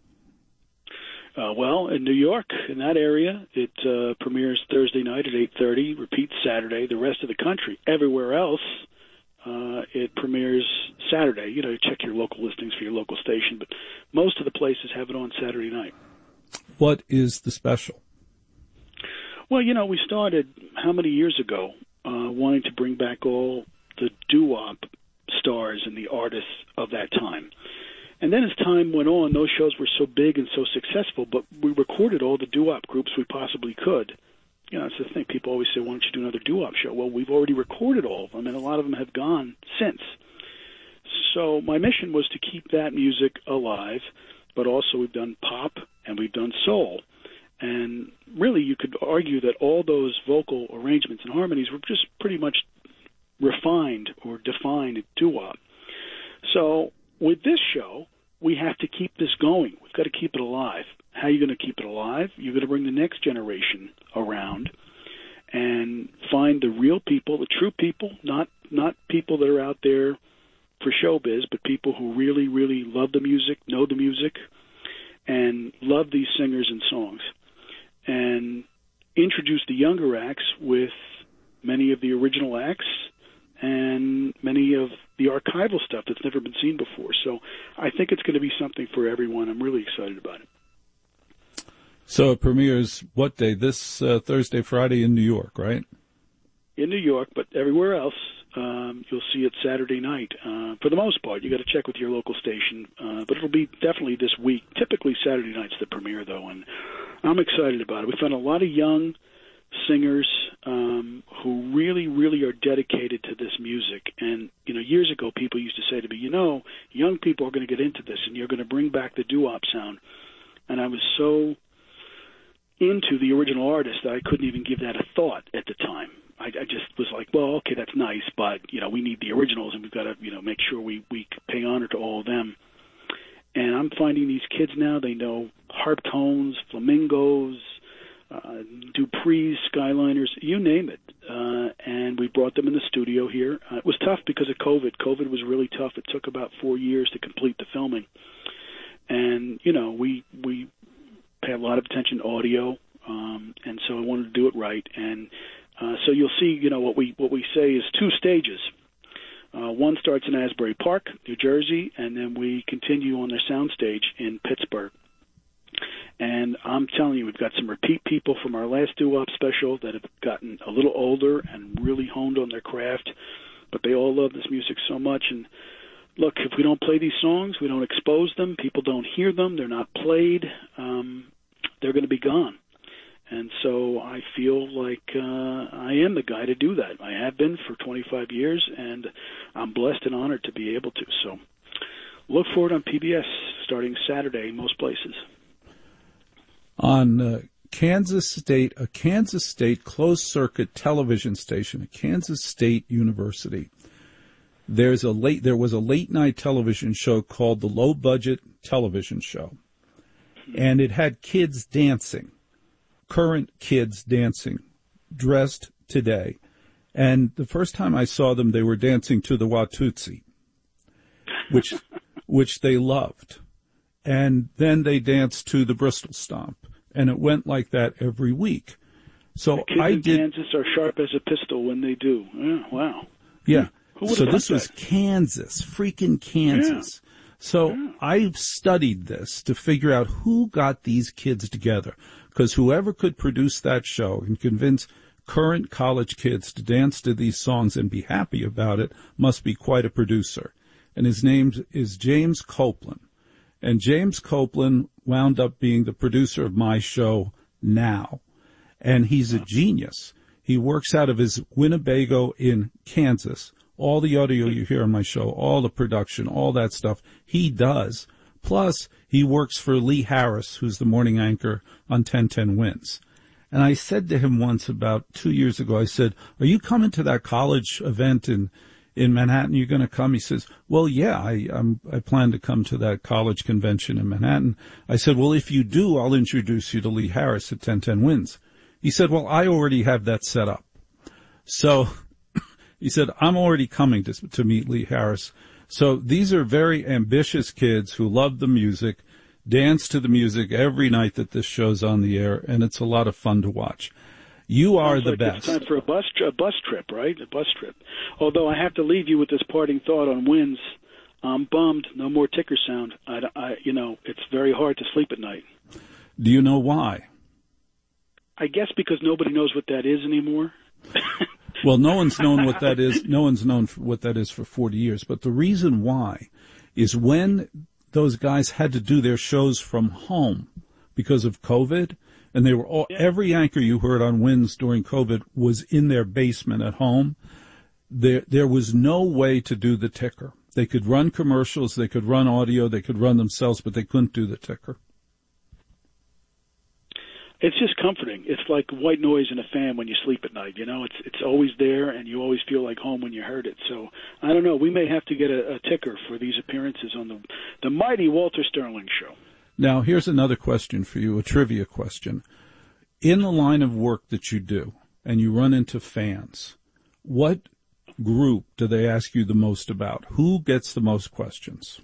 Well, in New York, in that area, it premieres Thursday night at 8:30, repeats Saturday. The rest of the country, everywhere else, it premieres Saturday. Check your local listings for your local station, but most of the places have it on Saturday night. What is the special? Well, we started how many years ago wanting to bring back all the doo-wop stars and the artists of that time. And then as time went on, those shows were so big and so successful, but we recorded all the doo-wop groups we possibly could. It's the thing. People always say, why don't you do another doo-wop show? Well, we've already recorded all of them, and a lot of them have gone since. So my mission was to keep that music alive, but also we've done pop and we've done soul. And really, you could argue that all those vocal arrangements and harmonies were just pretty much refined or defined at doo-wop. So with this show, we have to keep this going. We've got to keep it alive. How are you going to keep it alive? You're going to bring the next generation around and find the real people, the true people, not people that are out there for showbiz, but people who really, really love the music, know the music, and love these singers and songs. And introduce the younger acts with many of the original acts and many of the archival stuff that's never been seen before. So I think it's going to be something for everyone. I'm really excited about it. So it premieres what day? This Thursday, Friday in New York, right? In New York, but everywhere else, you'll see it Saturday night. For the most part, you got to check with your local station, but it'll be definitely this week. Typically Saturday night's the premiere, though, and I'm excited about it. We found a lot of young singers who really, really are dedicated to this music. And, years ago people used to say to me, young people are going to get into this and you're going to bring back the doo-wop sound. And I was so into the original artist that I couldn't even give that a thought at the time. I just was like, well, okay, that's nice, but, we need the originals and we've got to, make sure we pay honor to all of them. And I'm finding these kids now, they know harp tones, flamingos, Dupree's, Skyliners, you name it. And we brought them in the studio here. It was tough because of COVID. COVID was really tough. It took about 4 years to complete the filming. And, we pay a lot of attention to audio, and so I wanted to do it right. And so you'll see, what we say is 2 stages. One starts in Asbury Park, New Jersey, and then we continue on their soundstage in Pittsburgh. And I'm telling you, we've got some repeat people from our last doo-wop special that have gotten a little older and really honed on their craft, but they all love this music so much. And look, if we don't play these songs, we don't expose them, people don't hear them, they're not played, they're going to be gone. And so I feel like I am the guy to do that. I have been for 25 years, and I'm blessed and honored to be able to. So look for it on PBS starting Saturday in most places. On Kansas State, a Kansas State closed-circuit television station, a Kansas State University, there was a late-night television show called the Low Budget Television Show, and it had kids dancing, current kids dancing, dressed today. And the first time I saw them, they were dancing to the Watusi, which they loved. And then they danced to the Bristol Stomp, and it went like that every week. So the kids in Kansas are sharp as a pistol when they do. Yeah, wow. Yeah. So this was Kansas, freaking Kansas. Yeah. So I've studied this to figure out who got these kids together, because whoever could produce that show and convince current college kids to dance to these songs and be happy about it must be quite a producer. And his name is James Copeland. And James Copeland wound up being the producer of my show now. And he's a genius. He works out of his Winnebago in Kansas. All the audio you hear on my show, all the production, all that stuff, he does. Plus, he works for Lee Harris, who's the morning anchor on 1010 Wins. And I said to him once about 2 years ago, I said, are you coming to that college event in Manhattan? You're going to come? He says, well, yeah, I plan to come to that college convention in Manhattan. I said, well, if you do, I'll introduce you to Lee Harris at 1010 Wins. He said, well, I already have that set up. So he said, I'm already coming to meet Lee Harris. So these are very ambitious kids who love the music, dance to the music every night that this show's on the air, and it's a lot of fun to watch. You are the best. It's time for a bus trip, right? A bus trip. Although I have to leave you with this parting thought on Wins. I'm bummed. No more ticker sound. It's very hard to sleep at night. Do you know why? I guess because nobody knows what that is anymore. Well, no one's known what that is. No one's known what that is for 40 years. But the reason why is when those guys had to do their shows from home because of COVID, and they were every anchor you heard on Wins during COVID was in their basement at home. There was no way to do the ticker. They could run commercials, they could run audio, they could run themselves, but they couldn't do the ticker. It's just comforting. It's like white noise in a fan when you sleep at night. It's always there, and you always feel like home when you heard it. So I don't know. We may have to get a ticker for these appearances on the mighty Walter Sterling Show. Now, here's another question for you, a trivia question. In the line of work that you do, and you run into fans, what group do they ask you the most about? Who gets the most questions?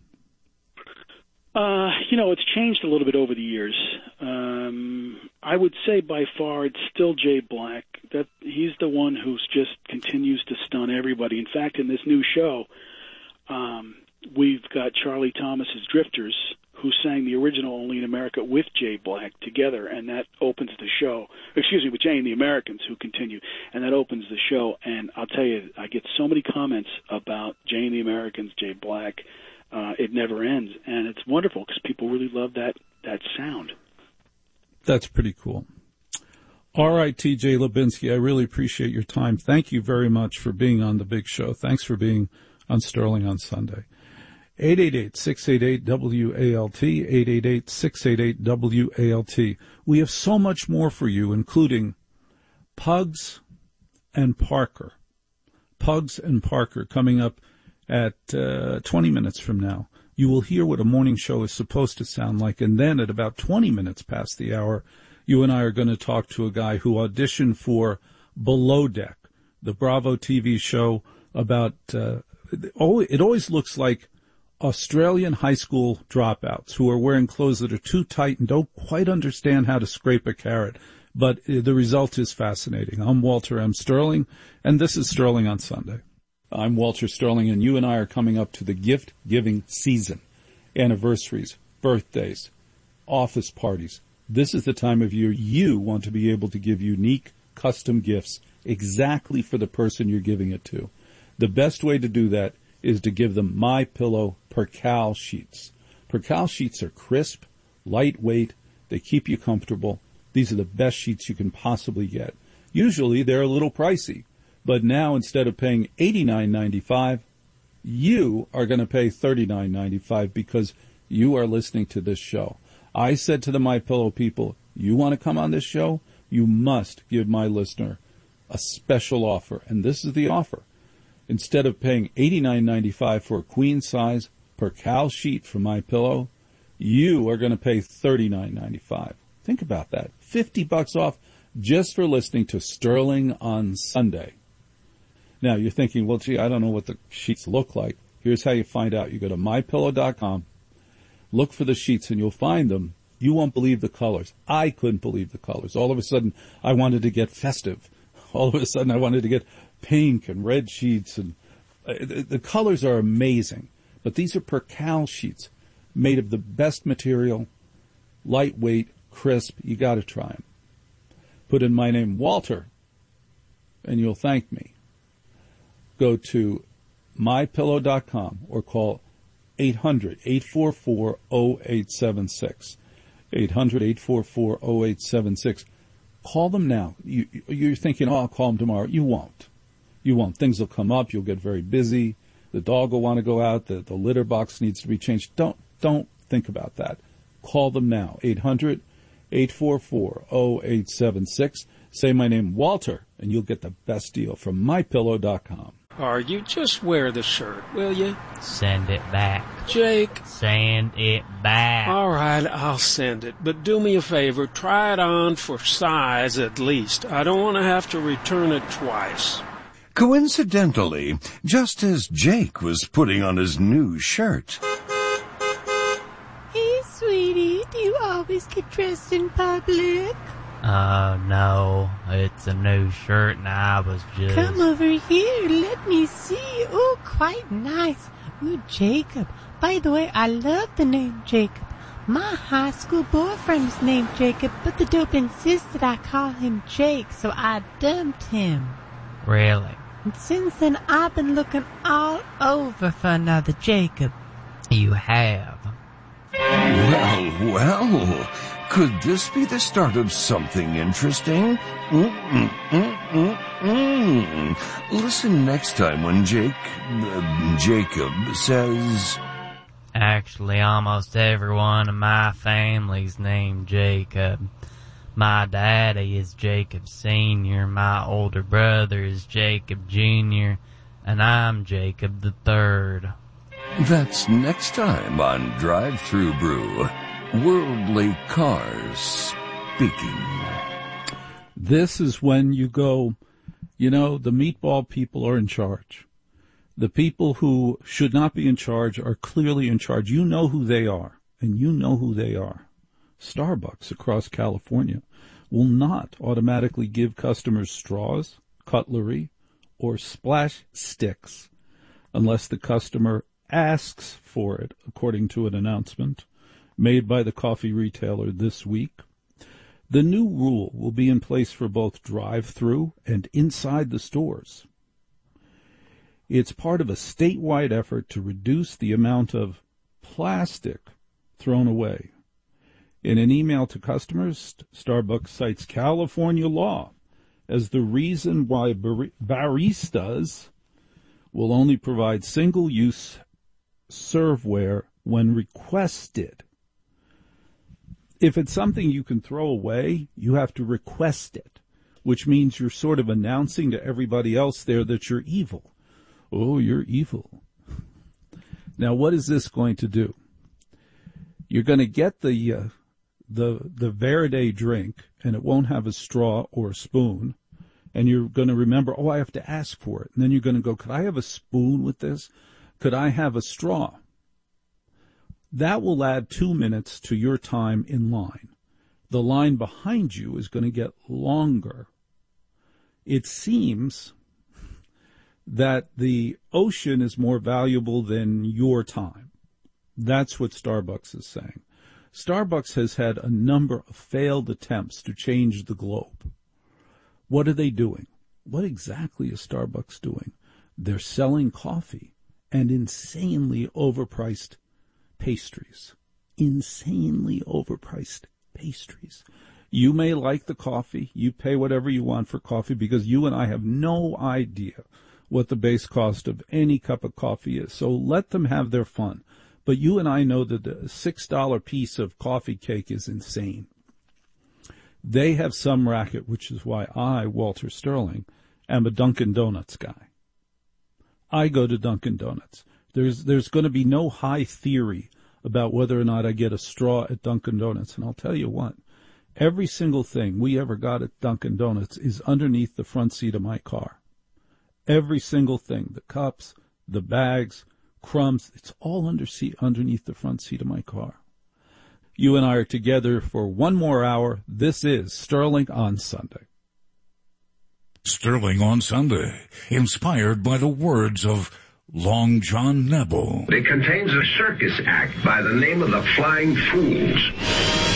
It's changed a little bit over the years. I would say by far it's still Jay Black. That he's the one who's just continues to stun everybody. In fact, in this new show, we've got Charlie Thomas's Drifters, who sang the original Only in America with Jay Black together, and that opens the show. Excuse me, with Jay and the Americans, who continue, and that opens the show. And I'll tell you, I get so many comments about Jay and the Americans, Jay Black. It never ends, and it's wonderful because people really love that sound. That's pretty cool. All right, TJ Lubinsky, I really appreciate your time. Thank you very much for being on the big show. Thanks for being on Sterling on Sunday. 888-688-WALT, 888-688-WALT. We have so much more for you, including Pugs and Parker. Pugs and Parker coming up at 20 minutes from now. You will hear what a morning show is supposed to sound like, and then at about 20 minutes past the hour, you and I are going to talk to a guy who auditioned for Below Deck, the Bravo TV show about, it always looks like Australian high school dropouts who are wearing clothes that are too tight and don't quite understand how to scrape a carrot. But the result is fascinating. I'm Walter M. Sterling, and this is Sterling on Sunday. I'm Walter Sterling, and you and I are coming up to the gift-giving season. Anniversaries, birthdays, office parties. This is the time of year you want to be able to give unique, custom gifts exactly for the person you're giving it to. The best way to do that is to give them MyPillow Percale sheets. Percale sheets are crisp, lightweight, they keep you comfortable. These are the best sheets you can possibly get. Usually they're a little pricey, but now instead of paying $89.95, you are going to pay $39.95 because you are listening to this show. I said to the MyPillow people, you want to come on this show? You must give my listener a special offer, and this is the offer. Instead of paying $89.95 for a queen-size Percale sheet from MyPillow, you are going to pay $39.95. Think about that. $50 off just for listening to Sterling on Sunday. Now, you're thinking, well, gee, I don't know what the sheets look like. Here's how you find out. You go to MyPillow.com, look for the sheets, and you'll find them. You won't believe the colors. I couldn't believe the colors. All of a sudden, I wanted to get festive. All of a sudden, I wanted to get pink and red sheets. And the colors are amazing. But these are Percale sheets made of the best material, lightweight, crisp. You got to try them. Put in my name, Walter, and you'll thank me. Go to MyPillow.com or call 800-844-0876. 800-844-0876. Call them now. You're thinking, oh, I'll call them tomorrow. You won't. You won't. Things will come up. You'll get very busy. The dog will want to go out. The litter box needs to be changed. Don't think about that. Call them now. 800-844-0876. Say my name, Walter, and you'll get the best deal from MyPillow.com. Or you just wear the shirt, will you? Send it back. Jake. Send it back. All right, I'll send it. But do me a favor, try it on for size at least. I don't want to have to return it twice. Coincidentally, just as Jake was putting on his new shirt. Hey, sweetie, do you always get dressed in public? No, it's a new shirt and I was just... Come over here, let me see. Oh, quite nice. Ooh, Jacob. By the way, I love the name Jacob. My high school boyfriend is named Jacob, but the dope insisted I call him Jake, so I dumped him. Really? And since then, I've been looking all over for another Jacob. You have? Well, could this be the start of something interesting? Listen next time when Jacob says... Actually, almost everyone in my family's named Jacob. My daddy is Jacob Sr., my older brother is Jacob Jr., and I'm Jacob the Third. That's next time on Drive Thru Brew. Worldly Cars Speaking. This is when you go, the meatball people are in charge. The people who should not be in charge are clearly in charge. You know who they are, and you know who they are. Starbucks across California will not automatically give customers straws, cutlery, or splash sticks unless the customer asks for it, according to an announcement made by the coffee retailer this week. The new rule will be in place for both drive-through and inside the stores. It's part of a statewide effort to reduce the amount of plastic thrown away. In an email to customers, Starbucks cites California law as the reason why baristas will only provide single-use serveware when requested. If it's something you can throw away, you have to request it, which means you're sort of announcing to everybody else there that you're evil. Oh, you're evil. Now, what is this going to do? You're going to get the Verde drink, and it won't have a straw or a spoon, and you're going to remember, oh, I have to ask for it. And then you're going to go, could I have a spoon with this? Could I have a straw? That will add 2 minutes to your time in line. The line behind you is going to get longer. It seems that the ocean is more valuable than your time. That's what Starbucks is saying. Starbucks has had a number of failed attempts to change the globe. What are they doing? What exactly is Starbucks doing? They're selling coffee and insanely overpriced pastries. Insanely overpriced pastries. You may like the coffee. You pay whatever you want for coffee because you and I have no idea what the base cost of any cup of coffee is. So let them have their fun. But you and I know that the $6 piece of coffee cake is insane. They have some racket, which is why I, Walter Sterling, am a Dunkin' Donuts guy. I go to Dunkin' Donuts. There's going to be no high theory about whether or not I get a straw at Dunkin' Donuts. And I'll tell you what, every single thing we ever got at Dunkin' Donuts is underneath the front seat of my car. Every single thing, the cups, the bags, crumbs, it's all underneath the front seat of my car. You and I are together for one more hour. This is Sterling on Sunday. Sterling on Sunday, inspired by the words of Long John Nebel. It contains a circus act by the name of the Flying Fools.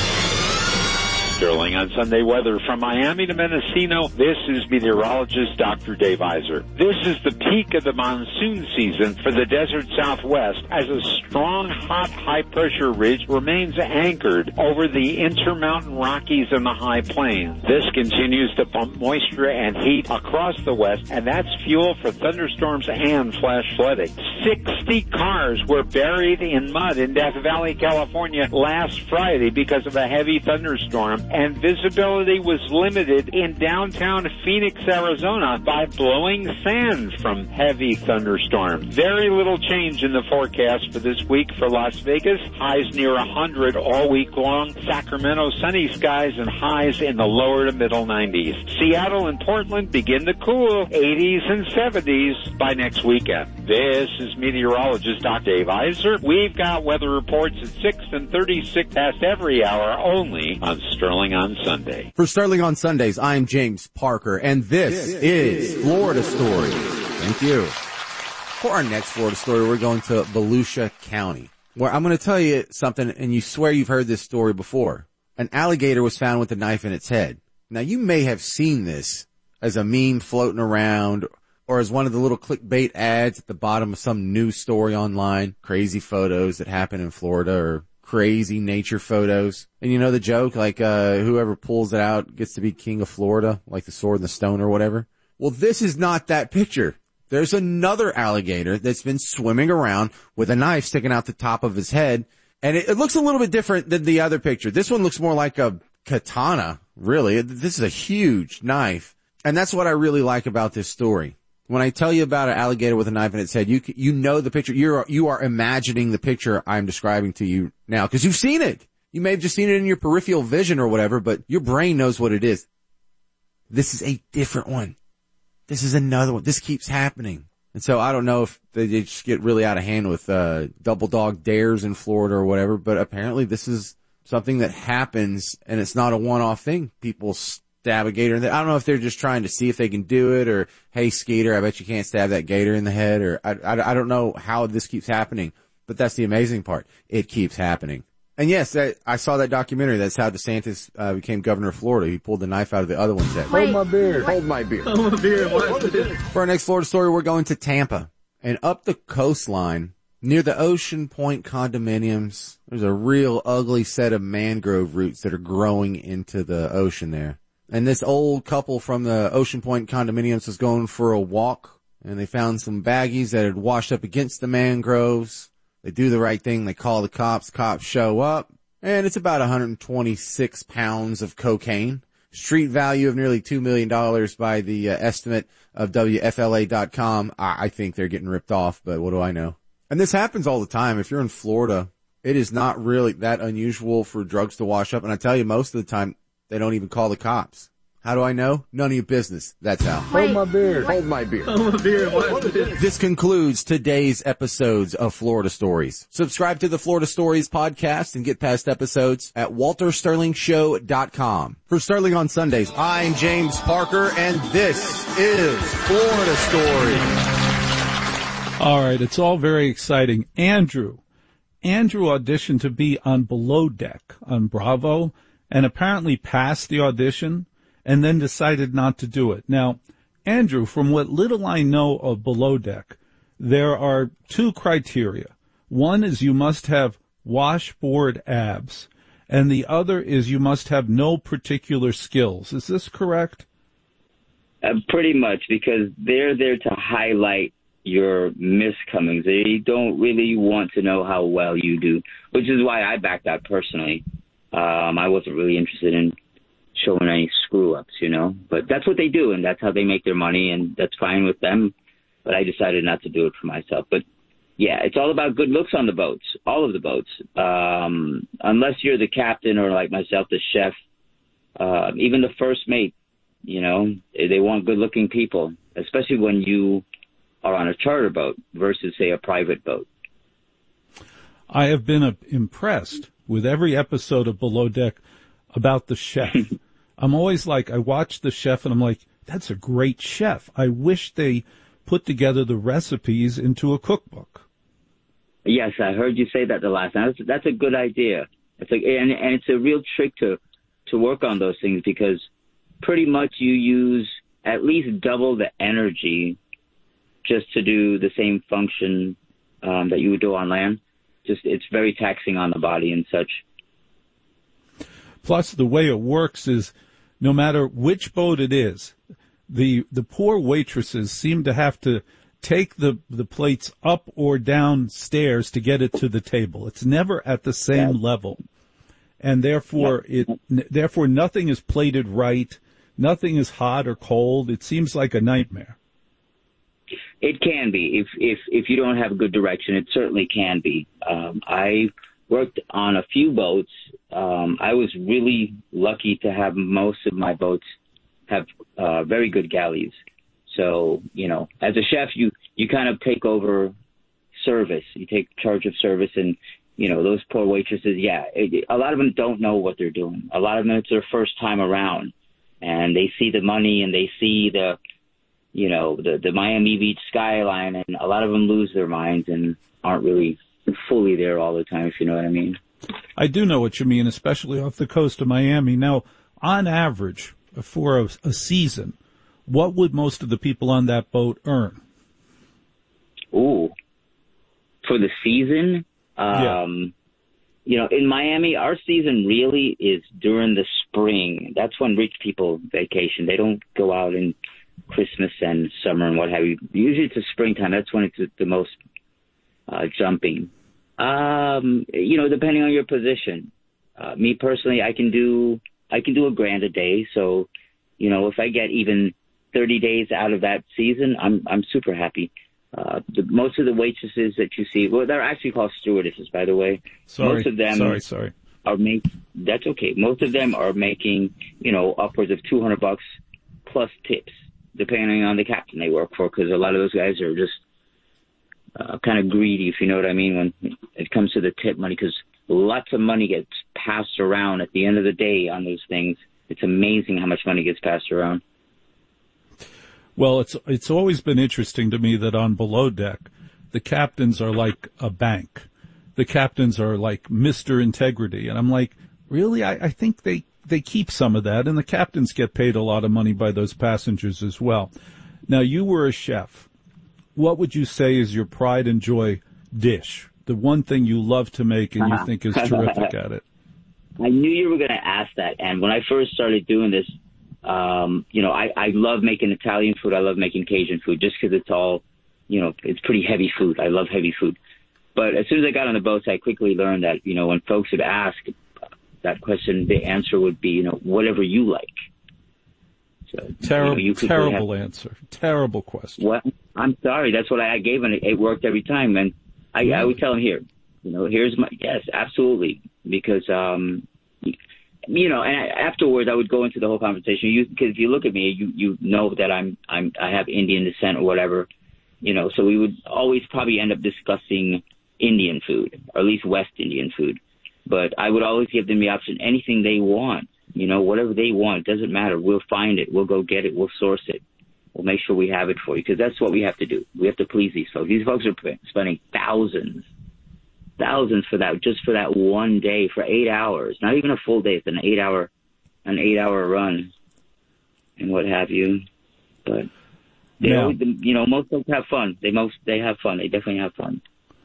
Sterling on Sunday weather from Miami to Mendocino. This is meteorologist Dr. Dave Iser. This is the peak of the monsoon season for the desert Southwest as a strong, hot, high-pressure ridge remains anchored over the Intermountain Rockies and the High Plains. This continues to pump moisture and heat across the west, and that's fuel for thunderstorms and flash flooding. 60 cars were buried in mud in Death Valley, California last Friday because of a heavy thunderstorm, and visibility was limited in downtown Phoenix, Arizona by blowing sand from heavy thunderstorms. Very little change in the forecast for this week for Las Vegas. Highs near 100 all week long. Sacramento, sunny skies and highs in the lower to middle 90s. Seattle and Portland begin to cool, 80s and 70s by next weekend. This is meteorologist Dr. Dave Iser. We've got weather reports at 6 and 36 past every hour only on Sterling on Sunday. For Sterling on Sundays, I'm James Parker, and this is Florida Story. Thank you. For our next Florida story, we're going to Volusia County, where I'm going to tell you something, and you swear you've heard this story before. An alligator was found with a knife in its head. Now, you may have seen this as a meme floating around, or as one of the little clickbait ads at the bottom of some news story online, crazy photos that happen in Florida, or crazy nature photos. And you know the joke, like, whoever pulls it out gets to be king of Florida, like the Sword and the Stone or whatever. Well, this is not that picture. There's another alligator that's been swimming around with a knife sticking out the top of his head. And it looks a little bit different than the other picture. This one looks more like a katana, really. This is a huge knife. And that's what I really like about this story. When I tell you about an alligator with a knife in its head, you know the picture. You are imagining the picture I'm describing to you now because you've seen it. You may have just seen it in your peripheral vision or whatever, but your brain knows what it is. This is a different one. This is another one. This keeps happening. And so I don't know if they just get really out of hand with double dog dares in Florida or whatever, but apparently this is something that happens and it's not a one-off thing. People stab a gator in the, I don't know if they're just trying to see if they can do it, or, hey, Skeeter, I bet you can't stab that gator in the head, or I don't know how this keeps happening, but that's the amazing part. It keeps happening. And yes, I saw that documentary. That's how DeSantis became governor of Florida. He pulled the knife out of the other one's head. Hold my beer. Hold my beer. Hold my beer. For our next Florida story, we're going to Tampa. And up the coastline, Near the Ocean Point condominiums, there's a real ugly set of mangrove roots that are growing into the ocean there. And this old couple from the Ocean Point condominiums was going for a walk, and they found some baggies that had washed up against the mangroves. They do the right thing. They call the cops. Cops show up, and it's about 126 pounds of cocaine. Street value of nearly $2 million by the estimate of WFLA.com. I think they're getting ripped off, but what do I know? And this happens all the time. If you're in Florida, it is not really that unusual for drugs to wash up. And I tell you, most of the time, they don't even call the cops. How do I know? None of your business. That's how. Hold my beer. Hold my beer. Hold my beer. This concludes today's episodes of Florida Stories. Subscribe to the Florida Stories podcast and get past episodes at WalterSterlingShow.com. For Sterling on Sundays, I'm James Parker, and this is Florida Stories. All right, it's all very exciting. Andrew auditioned to be on Below Deck on Bravo and apparently passed the audition and then decided not to do it. Now, Andrew, from what little I know of Below Deck, there are two criteria. One is you must have washboard abs, and the other is you must have no particular skills. Is this correct? Pretty much, because they're there to highlight your miscomings. They don't really want to know how well you do, which is why I backed out personally. I wasn't really interested in showing any screw-ups, but that's what they do, and that's how they make their money, and that's fine with them. But I decided not to do it for myself. But yeah, it's all about good looks on the boats, all of the boats. Unless you're the captain or like myself, the chef, even the first mate, they want good-looking people, especially when you are on a charter boat versus, say, a private boat. I have been impressed with every episode of Below Deck about the chef. I'm always like, I watch the chef and I'm like, that's a great chef. I wish they put together the recipes into a cookbook. Yes, I heard you say that the last time. That's a good idea. And it's a real trick to work on those things, because pretty much you use at least double the energy just to do the same function that you would do on land. It's very taxing on the body and such. Plus, the way it works is no matter which boat it is, the poor waitresses seem to have to take the plates up or down stairs to get it to the table. It's never at the same level. And therefore nothing is plated right. Nothing is hot or cold. It seems like a nightmare. It can be. If you don't have good direction, it certainly can be. I worked on a few boats. I was really lucky to have most of my boats have very good galleys. So, as a chef, you kind of take over service. You take charge of service, and, those poor waitresses, a lot of them don't know what they're doing. A lot of them, it's their first time around, and they see the money and they see the Miami Beach skyline, and a lot of them lose their minds and aren't really fully there all the time, if you know what I mean. I do know what you mean, especially off the coast of Miami. Now, on average, for a season, what would most of the people on that boat earn? Ooh, for the season? In Miami, our season really is during the spring. That's when rich people vacation. They don't go out in Christmas and summer and what have you. Usually it's the springtime. That's when it's the most jumping. Depending on your position. Me personally, I can do $1,000 a day. So, if I get even 30 days out of that season, I'm super happy. Most of the waitresses that you see, well, they're actually called stewardesses, by the way. Sorry. Most of them that's okay. Most of them are making, upwards of $200 plus tips, depending on the captain they work for, because a lot of those guys are just kind of greedy, if you know what I mean, when it comes to the tip money, because lots of money gets passed around at the end of the day on those things. It's amazing how much money gets passed around. Well, it's always been interesting to me that on Below Deck, the captains are like a bank. The captains are like Mr. Integrity. And I'm like, really? I think they keep some of that, and the captains get paid a lot of money by those passengers as well. Now, you were a chef. What would you say is your pride and joy dish, the one thing you love to make and you think is terrific at it. I knew you were going to ask that. And when I first started doing this, I love making Italian food. I love making Cajun food just because it's all, it's pretty heavy food. I love heavy food. But as soon as I got on the boats, I quickly learned that, when folks would ask that question, the answer would be, whatever you like. So, terrible answer. Terrible question. Well, I'm sorry. That's what I gave, and it worked every time. And I would tell them here, here's my, yes, absolutely. Because, and afterwards I would go into the whole conversation. Because if you look at me, you know that I have Indian descent or whatever, so we would always probably end up discussing Indian food, or at least West Indian food. But I would always give them the option, anything they want, whatever they want, doesn't matter. We'll find it. We'll go get it. We'll source it. We'll make sure we have it for you, because that's what we have to do. We have to please these folks. These folks are spending thousands for that, just for that one day, for 8 hours. Not even a full day. It's an 8-hour run and what have you. But most folks have fun. They have fun. They definitely have fun.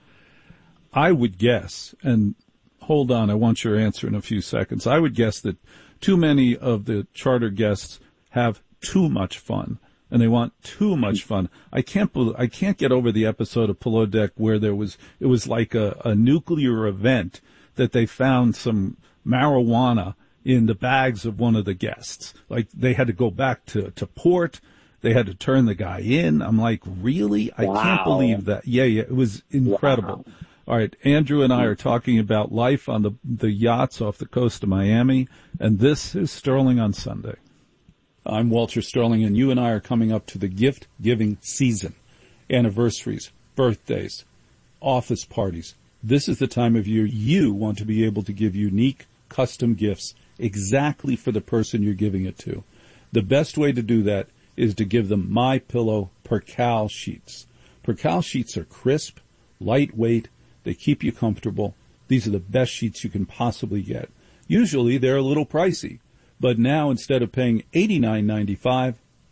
I would guess, and hold on, I want your answer in a few seconds. I would guess that too many of the charter guests have too much fun, and they want too much fun. I can't get over the episode of Below Deck where it was like a nuclear event that they found some marijuana in the bags of one of the guests. Like they had to go back to port. They had to turn the guy in. I'm like, really? I can't believe that. Yeah, it was incredible. Wow. All right, Andrew and I are talking about life on the yachts off the coast of Miami, and this is Sterling on Sunday. I'm Walter Sterling, and you and I are coming up to the gift-giving season. Anniversaries, birthdays, office parties. This is the time of year you want to be able to give unique, custom gifts exactly for the person you're giving it to. The best way to do that is to give them MyPillow Percale sheets. Percale sheets are crisp, lightweight. They keep you comfortable. These are the best sheets you can possibly get. Usually they're a little pricey, but now instead of paying $89.95,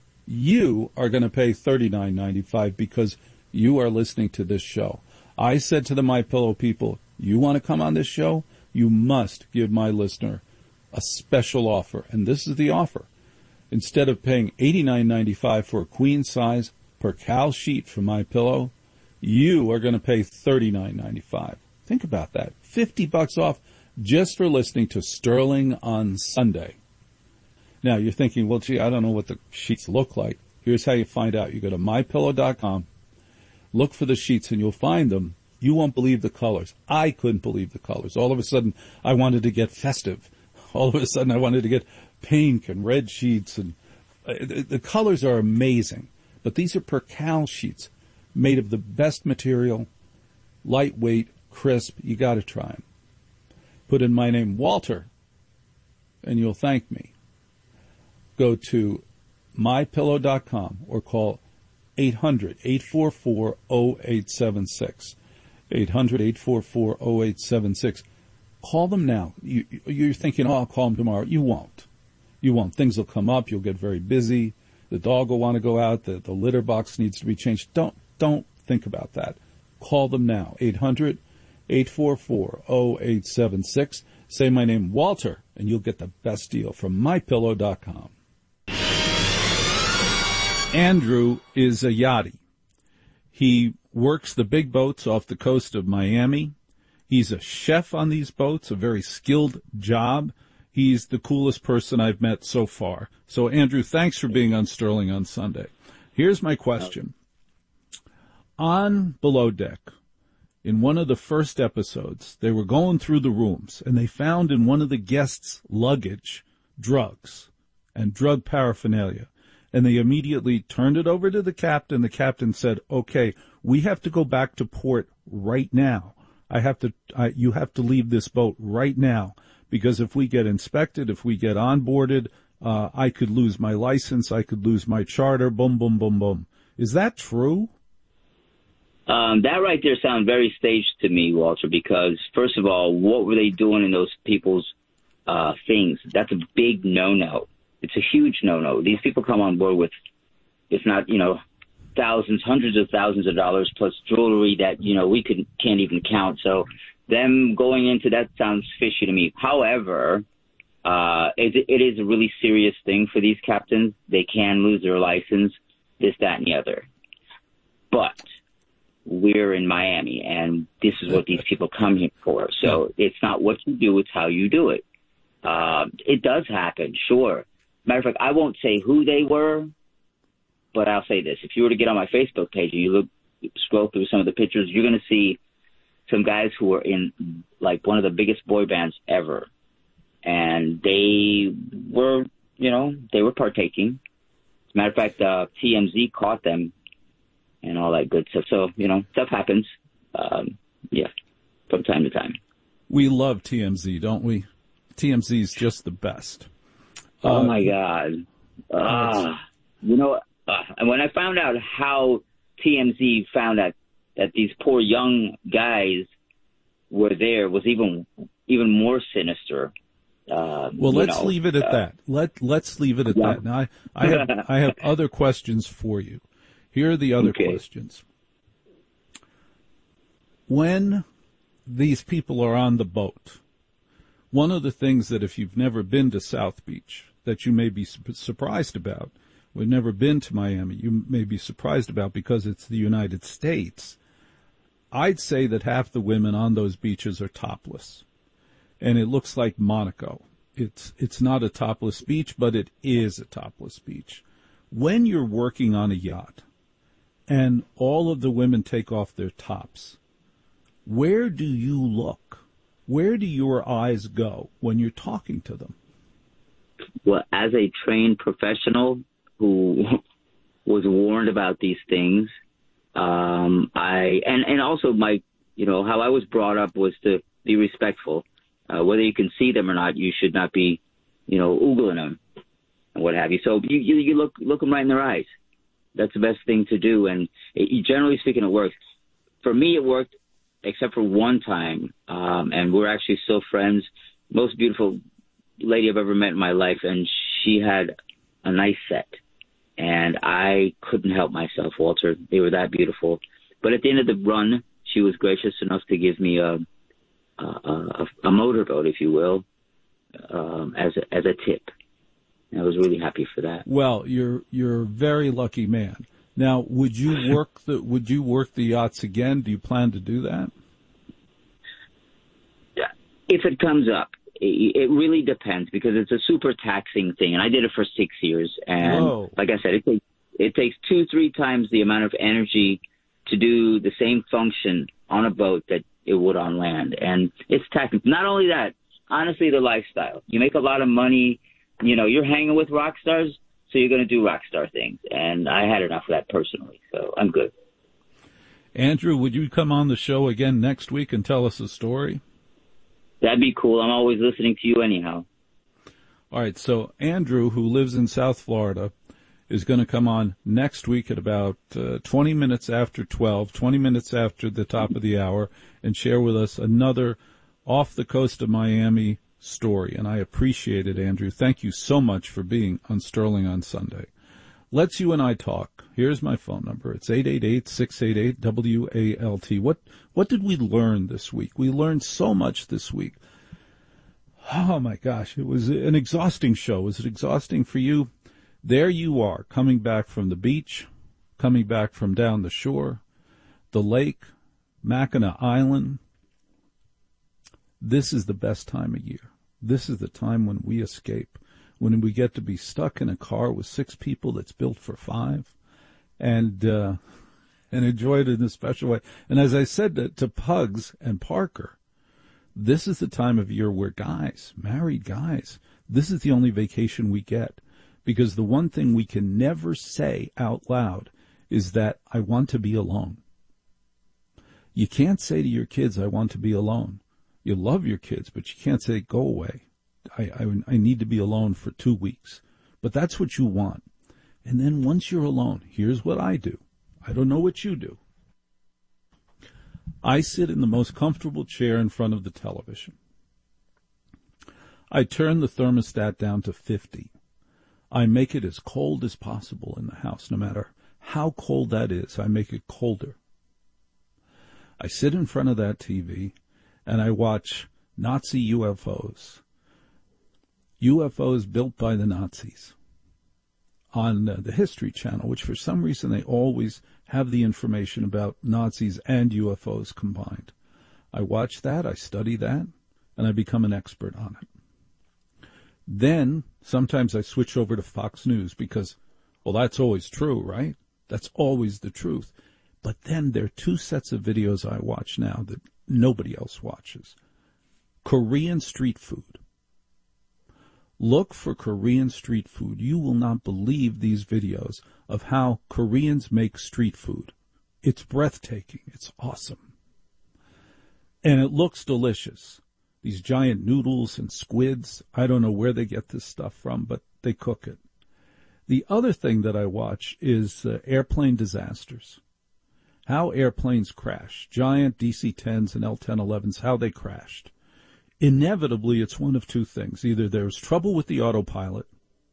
you are going to pay $39.95 because you are listening to this show. I said to the MyPillow people, you want to come on this show? You must give my listener a special offer, and this is the offer. Instead of paying $89.95 for a queen size Percale sheet from MyPillow, you are going to pay $39.95. Think about that. $50 off just for listening to Sterling on Sunday. Now, you're thinking, well, gee, I don't know what the sheets look like. Here's how you find out. You go to MyPillow.com, look for the sheets, and you'll find them. You won't believe the colors. I couldn't believe the colors. All of a sudden, I wanted to get festive. All of a sudden, I wanted to get pink and red sheets. And the colors are amazing. But these are Percale sheets, made of the best material, lightweight, crisp. You got to try them. Put in my name, Walter, and you'll thank me. Go to MyPillow.com or call 800-844-0876. 800-844-0876. Call them now. You're thinking, I'll call them tomorrow. You won't. You won't. Things will come up. You'll get very busy. The dog will want to go out. The litter box needs to be changed. Don't think about that. Call them now. 800-844-0876. Say my name, Walter, and you'll get the best deal from MyPillow.com. Andrew is a yachty. He works the big boats off the coast of Miami. He's a chef on these boats, a very skilled job. He's the coolest person I've met so far. So, Andrew, thanks for being on Sterling on Sunday. Here's my question. On Below Deck, in one of the first episodes, they were going through the rooms, and they found in one of the guests' luggage drugs and drug paraphernalia. And they immediately turned it over to the captain. The captain said, okay, we have to go back to port right now. You have to leave this boat right now, because if we get inspected, if we get onboarded, I could lose my license, I could lose my charter, boom, boom, boom, boom. Is that true? That right there sounds very staged to me, Walter, because, first of all, what were they doing in those people's things? That's a big no-no. It's a huge no-no. These people come on board with, if not, thousands, hundreds of thousands of dollars plus jewelry that, we can't even count. So them going into that sounds fishy to me. However, it is a really serious thing for these captains. They can lose their license, this, that, and the other. But we're in Miami, and this is what these people come here for. So it's not what you do, it's how you do it. It does happen, sure. Matter of fact, I won't say who they were, but I'll say this. If you were to get on my Facebook page and you scroll through some of the pictures, you're going to see some guys who are in, like, one of the biggest boy bands ever. And they were, they were partaking. As a matter of fact, TMZ caught them and all that good stuff. So, stuff happens, from time to time. We love TMZ, don't we? TMZ is just the best. Oh, my God. And when I found out how TMZ found out that these poor young guys were there was even more sinister. Well, let's leave it at that. Let's leave it at that. Now, I have other questions for you. Here are the other questions. When these people are on the boat, one of the things that if you've never been to South Beach that you may be surprised about, we've never been to Miami, you may be surprised about because it's the United States, I'd say that half the women on those beaches are topless. And it looks like Monaco. It's not a topless beach, but it is a topless beach. When you're working on a yacht and all of the women take off their tops, where do you look? Where do your eyes go when you're talking to them? Well, as a trained professional who was warned about these things, and also my, how I was brought up was to be respectful. Whether you can see them or not, you should not be, oogling them and what have you. So you look them right in their eyes. That's the best thing to do. And generally speaking, it works. For me, it worked, except for one time. And we're actually still friends. Most beautiful lady I've ever met in my life. And she had a nice set. And I couldn't help myself, Walter. They were that beautiful. But at the end of the run, she was gracious enough to give me a motorboat, if you will, as a tip. And I was really happy for that. Well, you're a very lucky man. Now, would you work the yachts again? Do you plan to do that? If it comes up, it really depends because it's a super taxing thing, and I did it for 6 years. And like I said, it takes 2-3 times the amount of energy to do the same function on a boat that it would on land. And it's taxing. Not only that, honestly, the lifestyle. You make a lot of money. You're hanging with rock stars, so you're going to do rock star things. And I had enough of that personally, so I'm good. Andrew, would you come on the show again next week and tell us a story? That'd be cool. I'm always listening to you anyhow. All right, so Andrew, who lives in South Florida, is going to come on next week at about 20 minutes after 12, 20 minutes after the top of the hour, and share with us another off the coast of Miami story. And I appreciate it, Andrew. Thank you so much for being on Sterling on Sunday. Let's you and I talk. Here's my phone number. It's 888-688-WALT. What did we learn this week? We learned so much this week. Oh, my gosh. It was an exhausting show. Was it exhausting for you? There you are, coming back from the beach, coming back from down the shore, the lake, Mackinac Island. This is the best time of year. This is the time when we escape, when we get to be stuck in a car with 6 people that's built for 5 and enjoy it in a special way. And as I said to Pugs and Parker, this is the time of year where guys, married guys, this is the only vacation we get. Because the one thing we can never say out loud is that I want to be alone. You can't say to your kids, I want to be alone. You love your kids, but you can't say, go away. I need to be alone for 2 weeks. But that's what you want. And then once you're alone, here's what I do. I don't know what you do. I sit in the most comfortable chair in front of the television. I turn the thermostat down to 50. I make it as cold as possible in the house, no matter how cold that is. I make it colder. I sit in front of that TV and I watch Nazi UFOs. UFOs built by the Nazis on the History Channel, which for some reason they always have the information about Nazis and UFOs combined. I watch that, I study that, and I become an expert on it. Then, sometimes I switch over to Fox News because, well, that's always true, right? That's always the truth. But then there are two sets of videos I watch now that nobody else watches. Korean street food. Look for Korean street food. You will not believe these videos of how Koreans make street food. It's breathtaking. It's awesome. And it looks delicious. These giant noodles and squids, I don't know where they get this stuff from, but they cook it. The other thing that I watch is airplane disasters. How airplanes crash. Giant DC-10s and L-1011s, how they crashed. Inevitably, it's one of two things. Either there was trouble with the autopilot,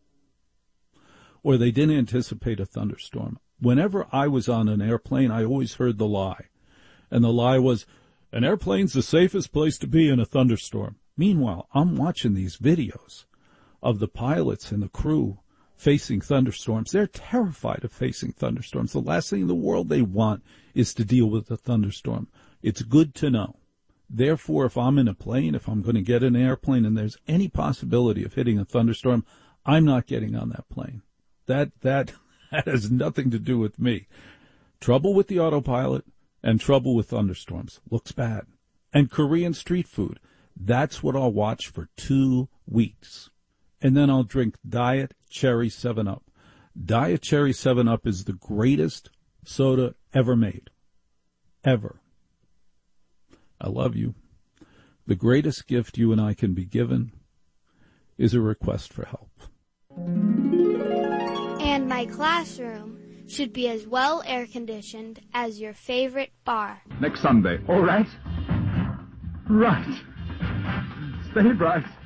or they didn't anticipate a thunderstorm. Whenever I was on an airplane, I always heard the lie. And the lie was, an airplane's the safest place to be in a thunderstorm. Meanwhile, I'm watching these videos of the pilots and the crew facing thunderstorms. They're terrified of facing thunderstorms. The last thing in the world they want is to deal with a thunderstorm. It's good to know. Therefore, if I'm in a plane, if I'm going to get in an airplane and there's any possibility of hitting a thunderstorm, I'm not getting on that plane. That has nothing to do with me. Trouble with the autopilot and trouble with thunderstorms. Looks bad. And Korean street food. That's what I'll watch for 2 weeks. And then I'll drink Diet Cherry 7-Up. Diet Cherry 7-Up is the greatest soda ever made. Ever. I love you. The greatest gift you and I can be given is a request for help. And my classroom should be as well air-conditioned as your favorite bar. Next Sunday. All right? Right. Stay bright.